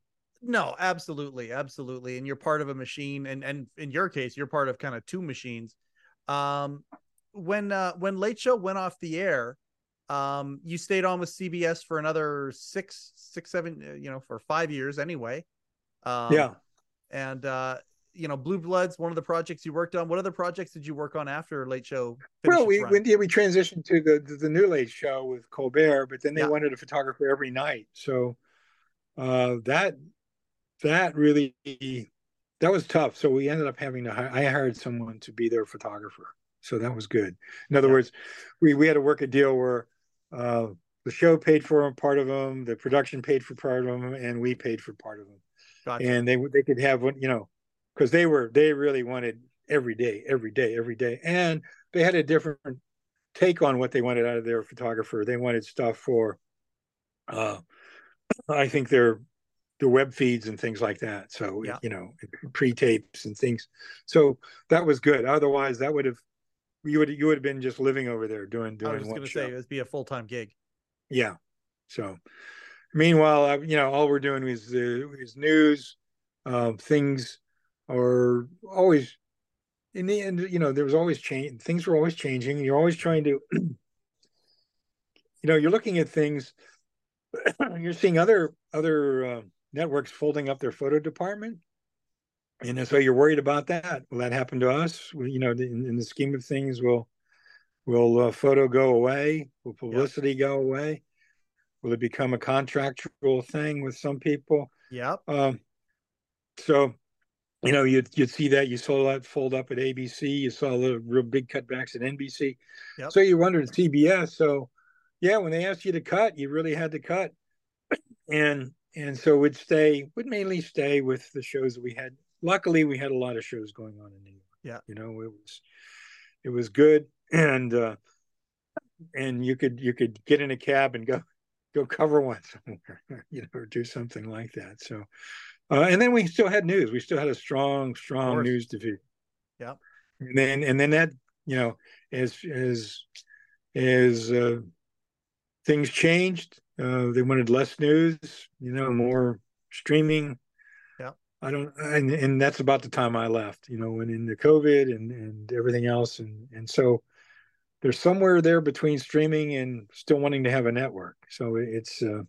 No, absolutely, absolutely. And you're part of a machine, and and in your case, you're part of kind of two machines. Um, when uh, when Late Show went off the air, um, you stayed on with C B S for another six, six, seven, uh, you know, for five years anyway. Um, Yeah. and uh, you know, Blue Bloods, one of the projects you worked on. What other projects did you work on after Late Show finished Well, its we run? we, yeah, we transitioned to the, the the New Late Show with Colbert, but then they Yeah, wanted a photographer every night. So uh, that that really that was tough. So we ended up having to. I hired someone to be their photographer. So that was good. In other yeah, words, we we had to work a deal where uh, the show paid for part of them, the production paid for part of them, and we paid for part of them. gotcha. And they they could have one, you know, because they were they really wanted every day, every day, every day, and they had a different take on what they wanted out of their photographer. They wanted stuff for, uh, I think their the web feeds and things like that. So Yeah, you know, pre-tapes and things. So that was good. Otherwise, that would have you would you would have been just living over there doing I was doing just one gonna say show. it'd be a full time gig. Yeah. So meanwhile, I, you know, all we're doing is uh, is news, uh, things are always in the end. You know, there was always change. Things were always changing. You're always trying to, you know, you're looking at things. You're seeing other other uh, networks folding up their photo department, and so you're worried about that. Will that happen to us? You know, in, in the scheme of things, will will uh, photo go away? Will Yep, publicity go away? Will it become a contractual thing with some people? yep, Um, so you know, you'd you'd see that you saw that fold up at A B C. You saw a little real big cutbacks at N B C. yep. So you wondered at C B S. So yeah, when they asked you to cut, you really had to cut, and and so would stay would mainly stay with the shows that we had. Luckily, we had a lot of shows going on in New York. Yeah. You know, it was it was good, and uh, and you could you could get in a cab and go go cover one somewhere, you know, or do something like that. So, uh, and then we still had news. We still had a strong, Of strong course. news division. Yeah. And then and then that, you know, as as as uh, things changed, uh, they wanted less news, you know, more streaming. Yeah. I don't, and, and that's about the time I left, you know, when in the COVID and and everything else, and and so there's somewhere there between streaming and still wanting to have a network. So it's uh,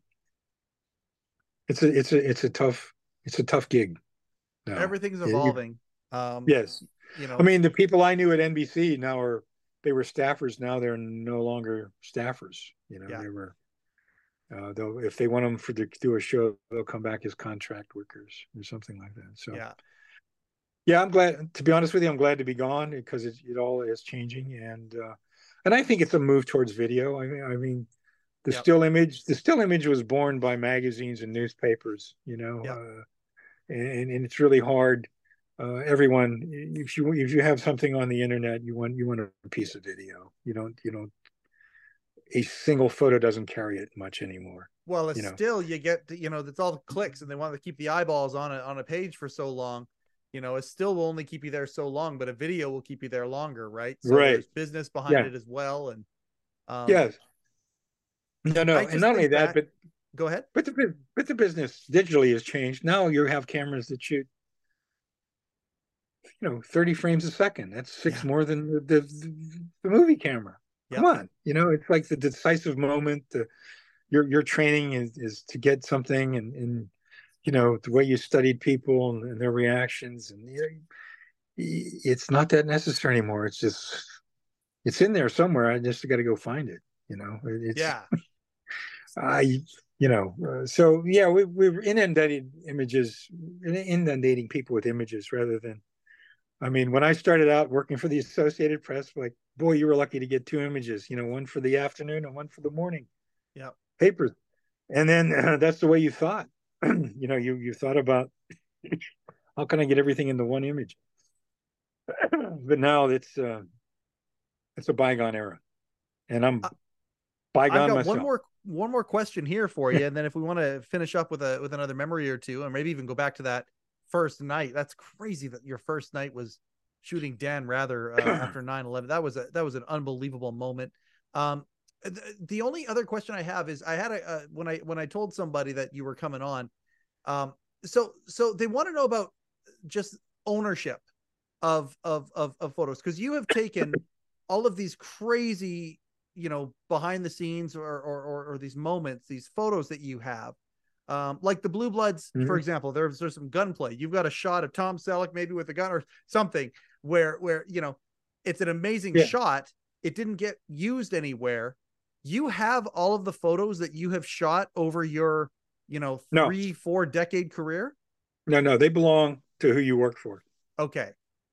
it's a it's a it's a tough it's a tough gig now. Everything's It, evolving. Um, yes, you I know, mean the people I knew at N B C now are they were staffers. Now they're no longer staffers. You know, yeah. they were. Uh, they'll if they want them for to do a show, they'll come back as contract workers or something like that. So Yeah. yeah, I'm glad. To be honest with you, I'm glad to be gone because it, it all is changing, and uh, and I think it's a move towards video. I mean, I mean, the Yep. still image, the still image was born by magazines and newspapers, you know, Yep. uh, and and it's really hard. Uh, everyone, if you if you have something on the internet, you want you want a piece of video. You don't you don't a single photo doesn't carry it much anymore. Well, it's You know, still you get you know it's all the clicks, and they want to keep the eyeballs on a on a page for so long. You know, it still will only keep you there so long, but a video will keep you there longer, right? So right? there's business behind Yeah. it as well, and um, Yes. No, no, I and just not only think that, back. but Go ahead. but the but the business digitally has changed. Now you have cameras that shoot, you know, thirty frames a second. That's six Yeah. more than the the, the movie camera. Come Yep. on, you know, it's like the decisive moment. The your your training is is to get something, and and you know the way you studied people and, and their reactions, and you know, it's not that necessary anymore. It's just it's in there somewhere. I just got to go find it. You know, it's Yeah. I you know uh, so yeah we we're inundating images, inundating people with images rather than. I mean, when I started out working for the Associated Press, like, boy, you were lucky to get two images, you know, one for the afternoon and one for the morning Yep. papers. And then uh, that's the way you thought. you know, you you thought about how can I get everything into one image? But now it's uh, it's a bygone era, and I'm I, I've bygone got one myself. more one more question here for you, and then if we want to finish up with a with another memory or two, and maybe even go back to that first night. That's crazy that your first night was shooting Dan Rather uh, after nine eleven. That was a that was an unbelievable moment. Um, the, the only other question I have is I had a uh, when I when I told somebody that you were coming on, um, so so they want to know about just ownership of of of, of photos, because you have taken all of these crazy, you know, behind the scenes or or or, or these moments, these photos that you have. Um, like the Blue Bloods, mm-hmm. for example, there's there's some gunplay. You've got a shot of Tom Selleck maybe with a gun or something where where you know it's an amazing yeah. shot. It didn't get used anywhere. You have all of the photos that you have shot over your, you know, three, no. four decade career? No, no, they belong to who you work for. Okay.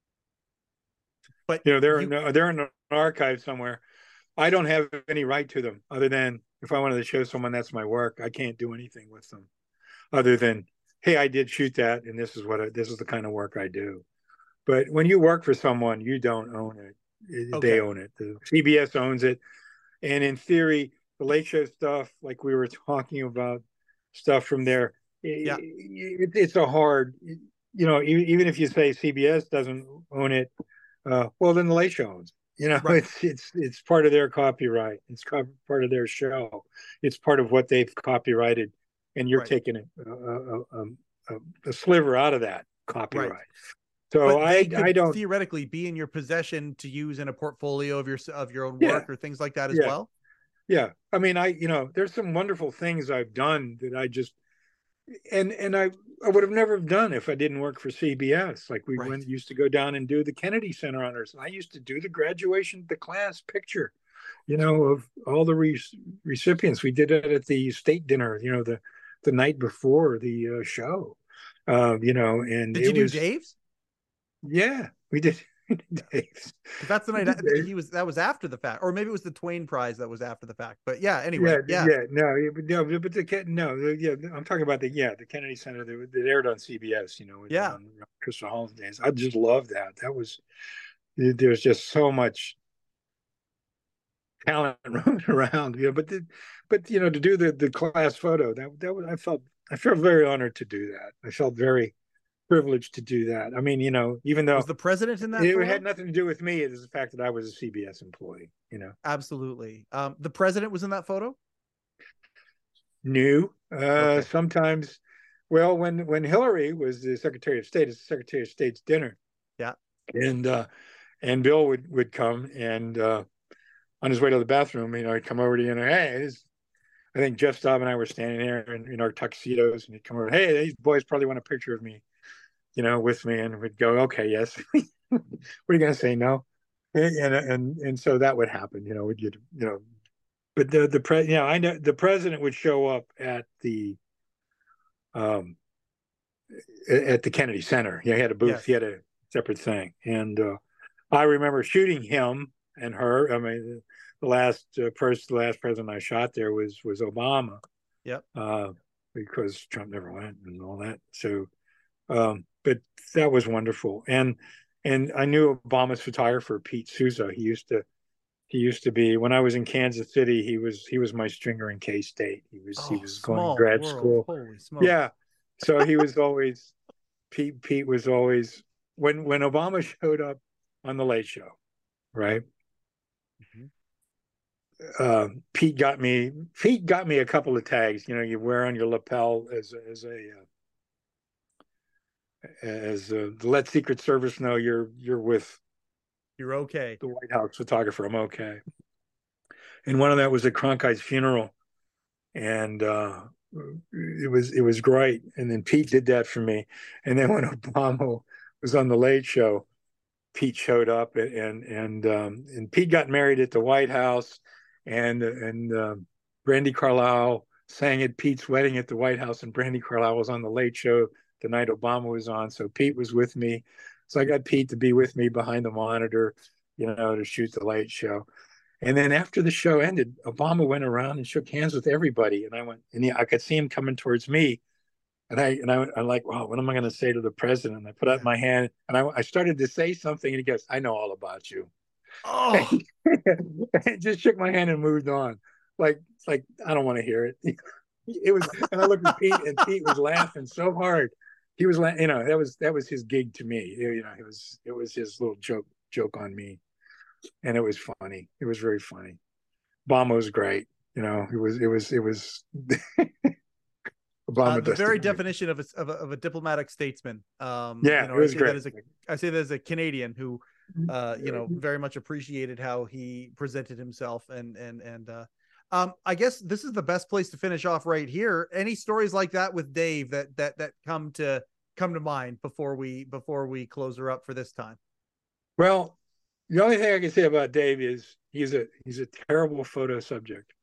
But you know, they're you... in, they're in an archive somewhere. I don't have any right to them other than if I wanted to show someone that's my work, I can't do anything with them other than, hey, I did shoot that. And this is what, I, this is the kind of work I do. But when you work for someone, you don't own it. Okay. They own it. The C B S owns it. And in theory, the Late Show stuff, like we were talking about stuff from there, yeah. it, it's a hard, you know, even if you say C B S doesn't own it, uh, well, then the Late Show owns it. You know, right. it's it's it's part of their copyright. It's co- part of their show. It's part of what they've copyrighted, and you're right. taking a, a, a, a, a sliver out of that copyright. Right. So but I could I don't theoretically be in your possession to use in a portfolio of your of your own work yeah. or things like that as yeah. well. Yeah, I mean, I you know, there's some wonderful things I've done that I just and and I I would have never done if I didn't work for C B S. Like we right. went used to go down and do the Kennedy Center honors. I used to do the graduation, the class picture, you know, of all the re- recipients. We did it at the state dinner, you know, the the night before the uh, show, uh, you know. And did it you do was, Dave's? Yeah, we did. Dave's. That's the night I, he was. That was after the fact, or maybe it was the Twain Prize that was after the fact. But yeah, anyway, yeah, yeah, yeah no, no, but the no, yeah, I'm talking about the yeah, the Kennedy Center that, that aired on C B S. You know, yeah, on Christopher Holland's days. I just love that. That was there's just so much talent roaming around. You know, but the, but you know, to do the the class photo, that that was I felt I felt very honored to do that. I felt very privileged to do that. I mean, you know, even though was the president in that, it photo? had nothing to do with me. It is the fact that I was a C B S employee. You know, absolutely. Um, the president was in that photo. New. Uh, okay. Sometimes, well, when when Hillary was the Secretary of State, it's the Secretary of State's dinner. Yeah, and uh, and Bill would would come and uh, on his way to the bathroom, you know, he'd come over to you know, hey, this, I think Jeff Staub and I were standing there in, in our tuxedos, and he'd come over, hey, these boys probably want a picture of me. You know, with me, and we'd go, okay, yes. What are you going to say? No, and, and and and so that would happen. You know, would you you know, but the the pre, you know, I know the president would show up at the um at the Kennedy Center. Yeah, he had a booth. Yes. He had a separate thing, and uh, I remember shooting him and her. I mean, the last uh, person, the last president I shot there was was Obama. Yep. Uh, because Trump never went and all that. So. Um, but that was wonderful, and and I knew Obama's photographer Pete Souza. He used to he used to be when I was in Kansas City. He was he was my stringer in K-State. He was oh, he was going to grad world. school. Holy smokes. Yeah, so he was always Pete. Pete was always when when Obama showed up on the Late Show, right? Mm-hmm. Uh, Pete got me. Pete got me a couple of tags. You know, you wear on your lapel as as a uh, as uh, let Secret Service know you're you're with you're okay. The White House photographer. I'm okay. And one of that was at Cronkite's funeral, and uh, it was it was great. And then Pete did that for me. And then when Obama was on the Late Show, Pete showed up, and and and, um, and Pete got married at the White House, and and uh, Brandi Carlile sang at Pete's wedding at the White House, and Brandi Carlile was on the Late Show the night Obama was on. So Pete was with me. So I got Pete to be with me behind the monitor, you know, to shoot the Late Show. And then after the show ended, Obama went around and shook hands with everybody. And I went, and he, I could see him coming towards me. And I, and I, I'm like, wow, what am I going to say to the president? And I put out my hand and I, I started to say something, and he goes, I know all about you. Oh, and just shook my hand and moved on. Like, like, I don't want to hear it. It was, and I looked at Pete, and Pete was laughing so hard. He was, you know, that was that was his gig to me. You know, it was it was his little joke joke on me, and it was funny. It was very funny. Obama was great. You know, it was it was it was. Obama Uh, the very doesn't. definition of a, of a of a diplomatic statesman. Um, Yeah, you know, it I was say great. that as a I say that as a Canadian who, uh, you know, very much appreciated how he presented himself, and and and uh, um, I guess this is the best place to finish off right here. Any stories like that with Dave that that that come to come to mind before we before we close her up for this time? Well, the only thing I can say about Dave is he's a he's a terrible photo subject.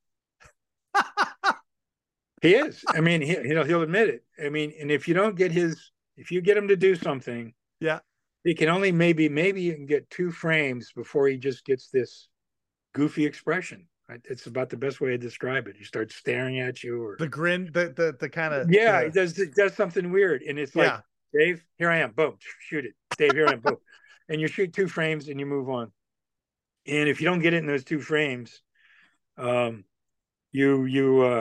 He is. I mean, he, you know, he'll admit it. I mean, and if you don't get his, if you get him to do something, Yeah, he can only maybe maybe you can get two frames before he just gets this goofy expression. Right? It's about the best way to describe it. He starts staring at you, or the grin, the the the kind of yeah, the, he does he does something weird, and it's like, yeah. Dave, here I am, boom, shoot it. Dave, here I am, boom, and you shoot two frames and you move on. And if you don't get it in those two frames, um, you you uh,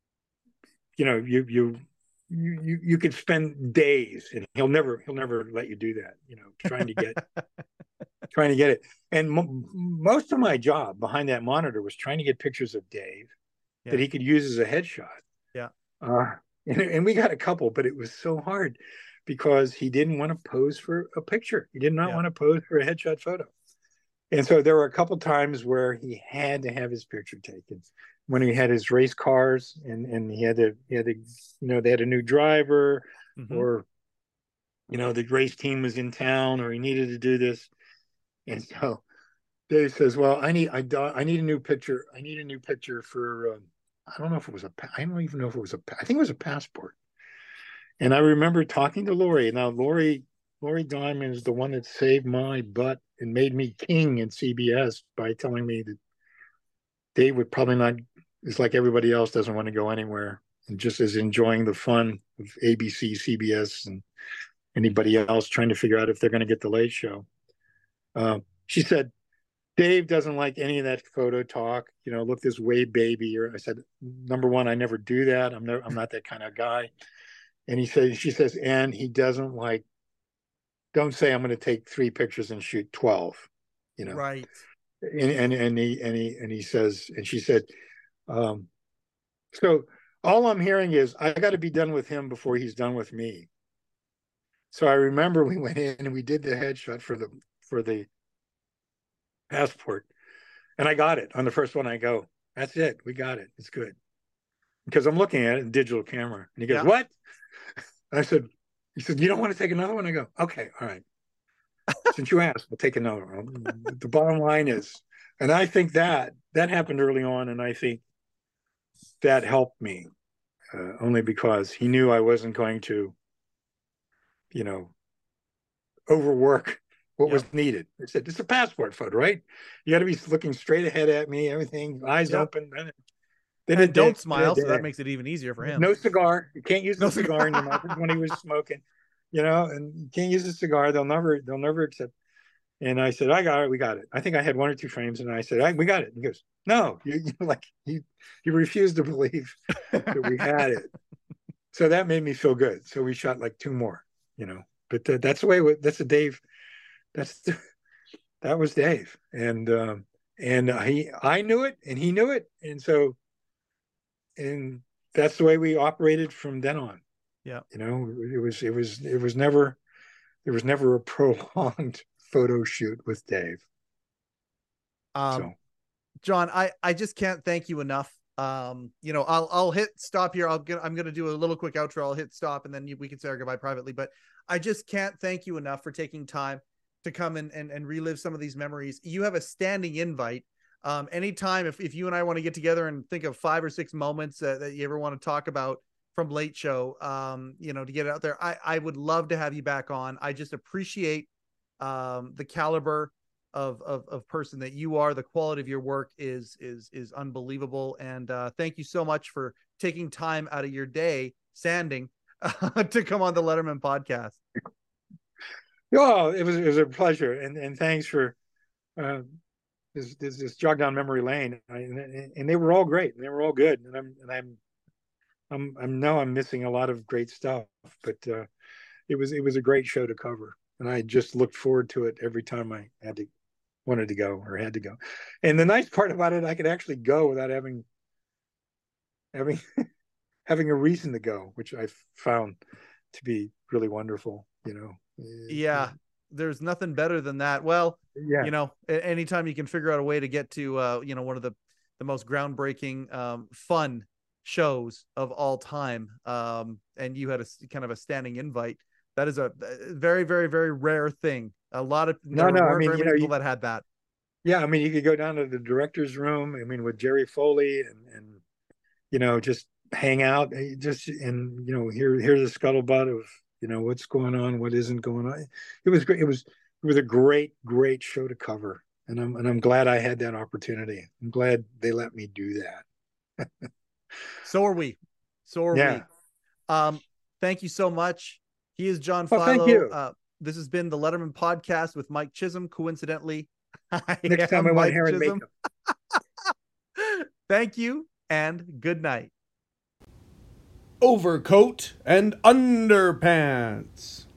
you know you you you you could spend days, and he'll never he'll never let you do that. You know, trying to get trying to get it. And mo- most of my job behind that monitor was trying to get pictures of Dave Yeah. that he could use as a headshot. Yeah. Uh, and, and we got a couple, but it was so hard because he didn't want to pose for a picture. He did not Yeah. want to pose for a headshot photo. And so there were a couple times where he had to have his picture taken. When he had his race cars, and, and he had to, he had to, you know, they had a new driver, Mm-hmm. or, you know, the race team was in town, or he needed to do this. And so Dave says, well, I need, I, I need a new picture. I need a new picture for, um, I don't know if it was a, I don't even know if it was a, I think it was a passport. And I remember talking to Lori. Now, Lori, Lori Diamond is the one that saved my butt and made me king in C B S by telling me that Dave would probably not, it's like everybody else, doesn't want to go anywhere and just is enjoying the fun of A B C, C B S, and anybody else trying to figure out if they're going to get the Late Show. Uh, she said, Dave doesn't like any of that photo talk. You know, look this way, baby. Or I said, number one, I never do that. I'm never, I'm not that kind of guy. And he says, she says, and he doesn't like, don't say I'm going to take three pictures and shoot twelve, you know. Right. And and and he and he and he says, and she said, um, so all I'm hearing is I got to be done with him before he's done with me. So I remember we went in and we did the headshot for the for the passport, and I got it on the first one. I go, that's it, we got it, it's good, because I'm looking at it in digital camera. And he goes, yeah. What? I said, he said, you don't want to take another one? I go, okay, all right. Since you asked, we'll take another one. The bottom line is, and I think that that happened early on, and I think that helped me, uh, only because he knew I wasn't going to, you know, overwork what yep. was needed. I said, it's a passport photo, right? You got to be looking straight ahead at me, everything, eyes yep. open. Then, then and don't did, smile, so that makes it even easier for him. No cigar. You can't use no the cigar in your mouth when he was smoking. You know, and you can't use a cigar. They'll never, they'll never accept. And I said, I got it. We got it. I think I had one or two frames, and I said, I, we got it. And he goes, no, you, you like he, he refused to believe that we had it. So that made me feel good. So we shot like two more, you know. But uh, that's the way. It, that's a Dave. That's the, that was Dave, and um, and uh, he, I knew it, and he knew it, and so, and that's the way we operated from then on. Yeah, you know, it was it was it was never there was never a prolonged photo shoot with Dave. Um, so. John, I I just can't thank you enough. Um, you know, I'll I'll hit stop here. I'll get I'm gonna do a little quick outro. I'll hit stop, and then you, we can say our goodbye privately. But I just can't thank you enough for taking time to come and and, and relive some of these memories. You have a standing invite. Um, anytime if if you and I want to get together and think of five or six moments uh, that you ever want to talk about from Late Show, um, you know, to get it out there, I, I would love to have you back on. I just appreciate um, the caliber of, of, of person that you are. The quality of your work is, is, is unbelievable. And uh, thank you so much for taking time out of your day, sanding, uh, to come on the Letterman podcast. Oh, it was, it was a pleasure. And, and thanks for uh, this, this, this jog down memory lane. I, and, and they were all great. And they were all good. And I'm, and I'm, I'm, I'm now I'm missing a lot of great stuff, but uh, it was it was a great show to cover, and I just looked forward to it every time I had to wanted to go or had to go. And the nice part about it, I could actually go without having having having a reason to go, which I found to be really wonderful. You know. Yeah, there's nothing better than that. Well, yeah. You know, anytime you can figure out a way to get to, uh, you know, one of the the most groundbreaking, um, fun shows of all time, um, and you had a kind of a standing invite. That is a very, very, very rare thing. A lot of no, no. I mean, very you many know, people you, that had that. Yeah, I mean, you could go down to the director's room. I mean, with Jerry Foley, and and you know, just hang out, just and you know, here here's a scuttlebutt of you know what's going on, what isn't going on. It was great. It was it was a great, great show to cover, and I'm and I'm glad I had that opportunity. I'm glad they let me do that. So are we. So are yeah. we. Um, thank you so much. He is John Well, thank Filo. you. Uh, this has been the Letterman Podcast with Mike Chisholm. Coincidentally, I next time I want Mike hair and Chisholm. makeup. Thank you and good night. Overcoat and underpants.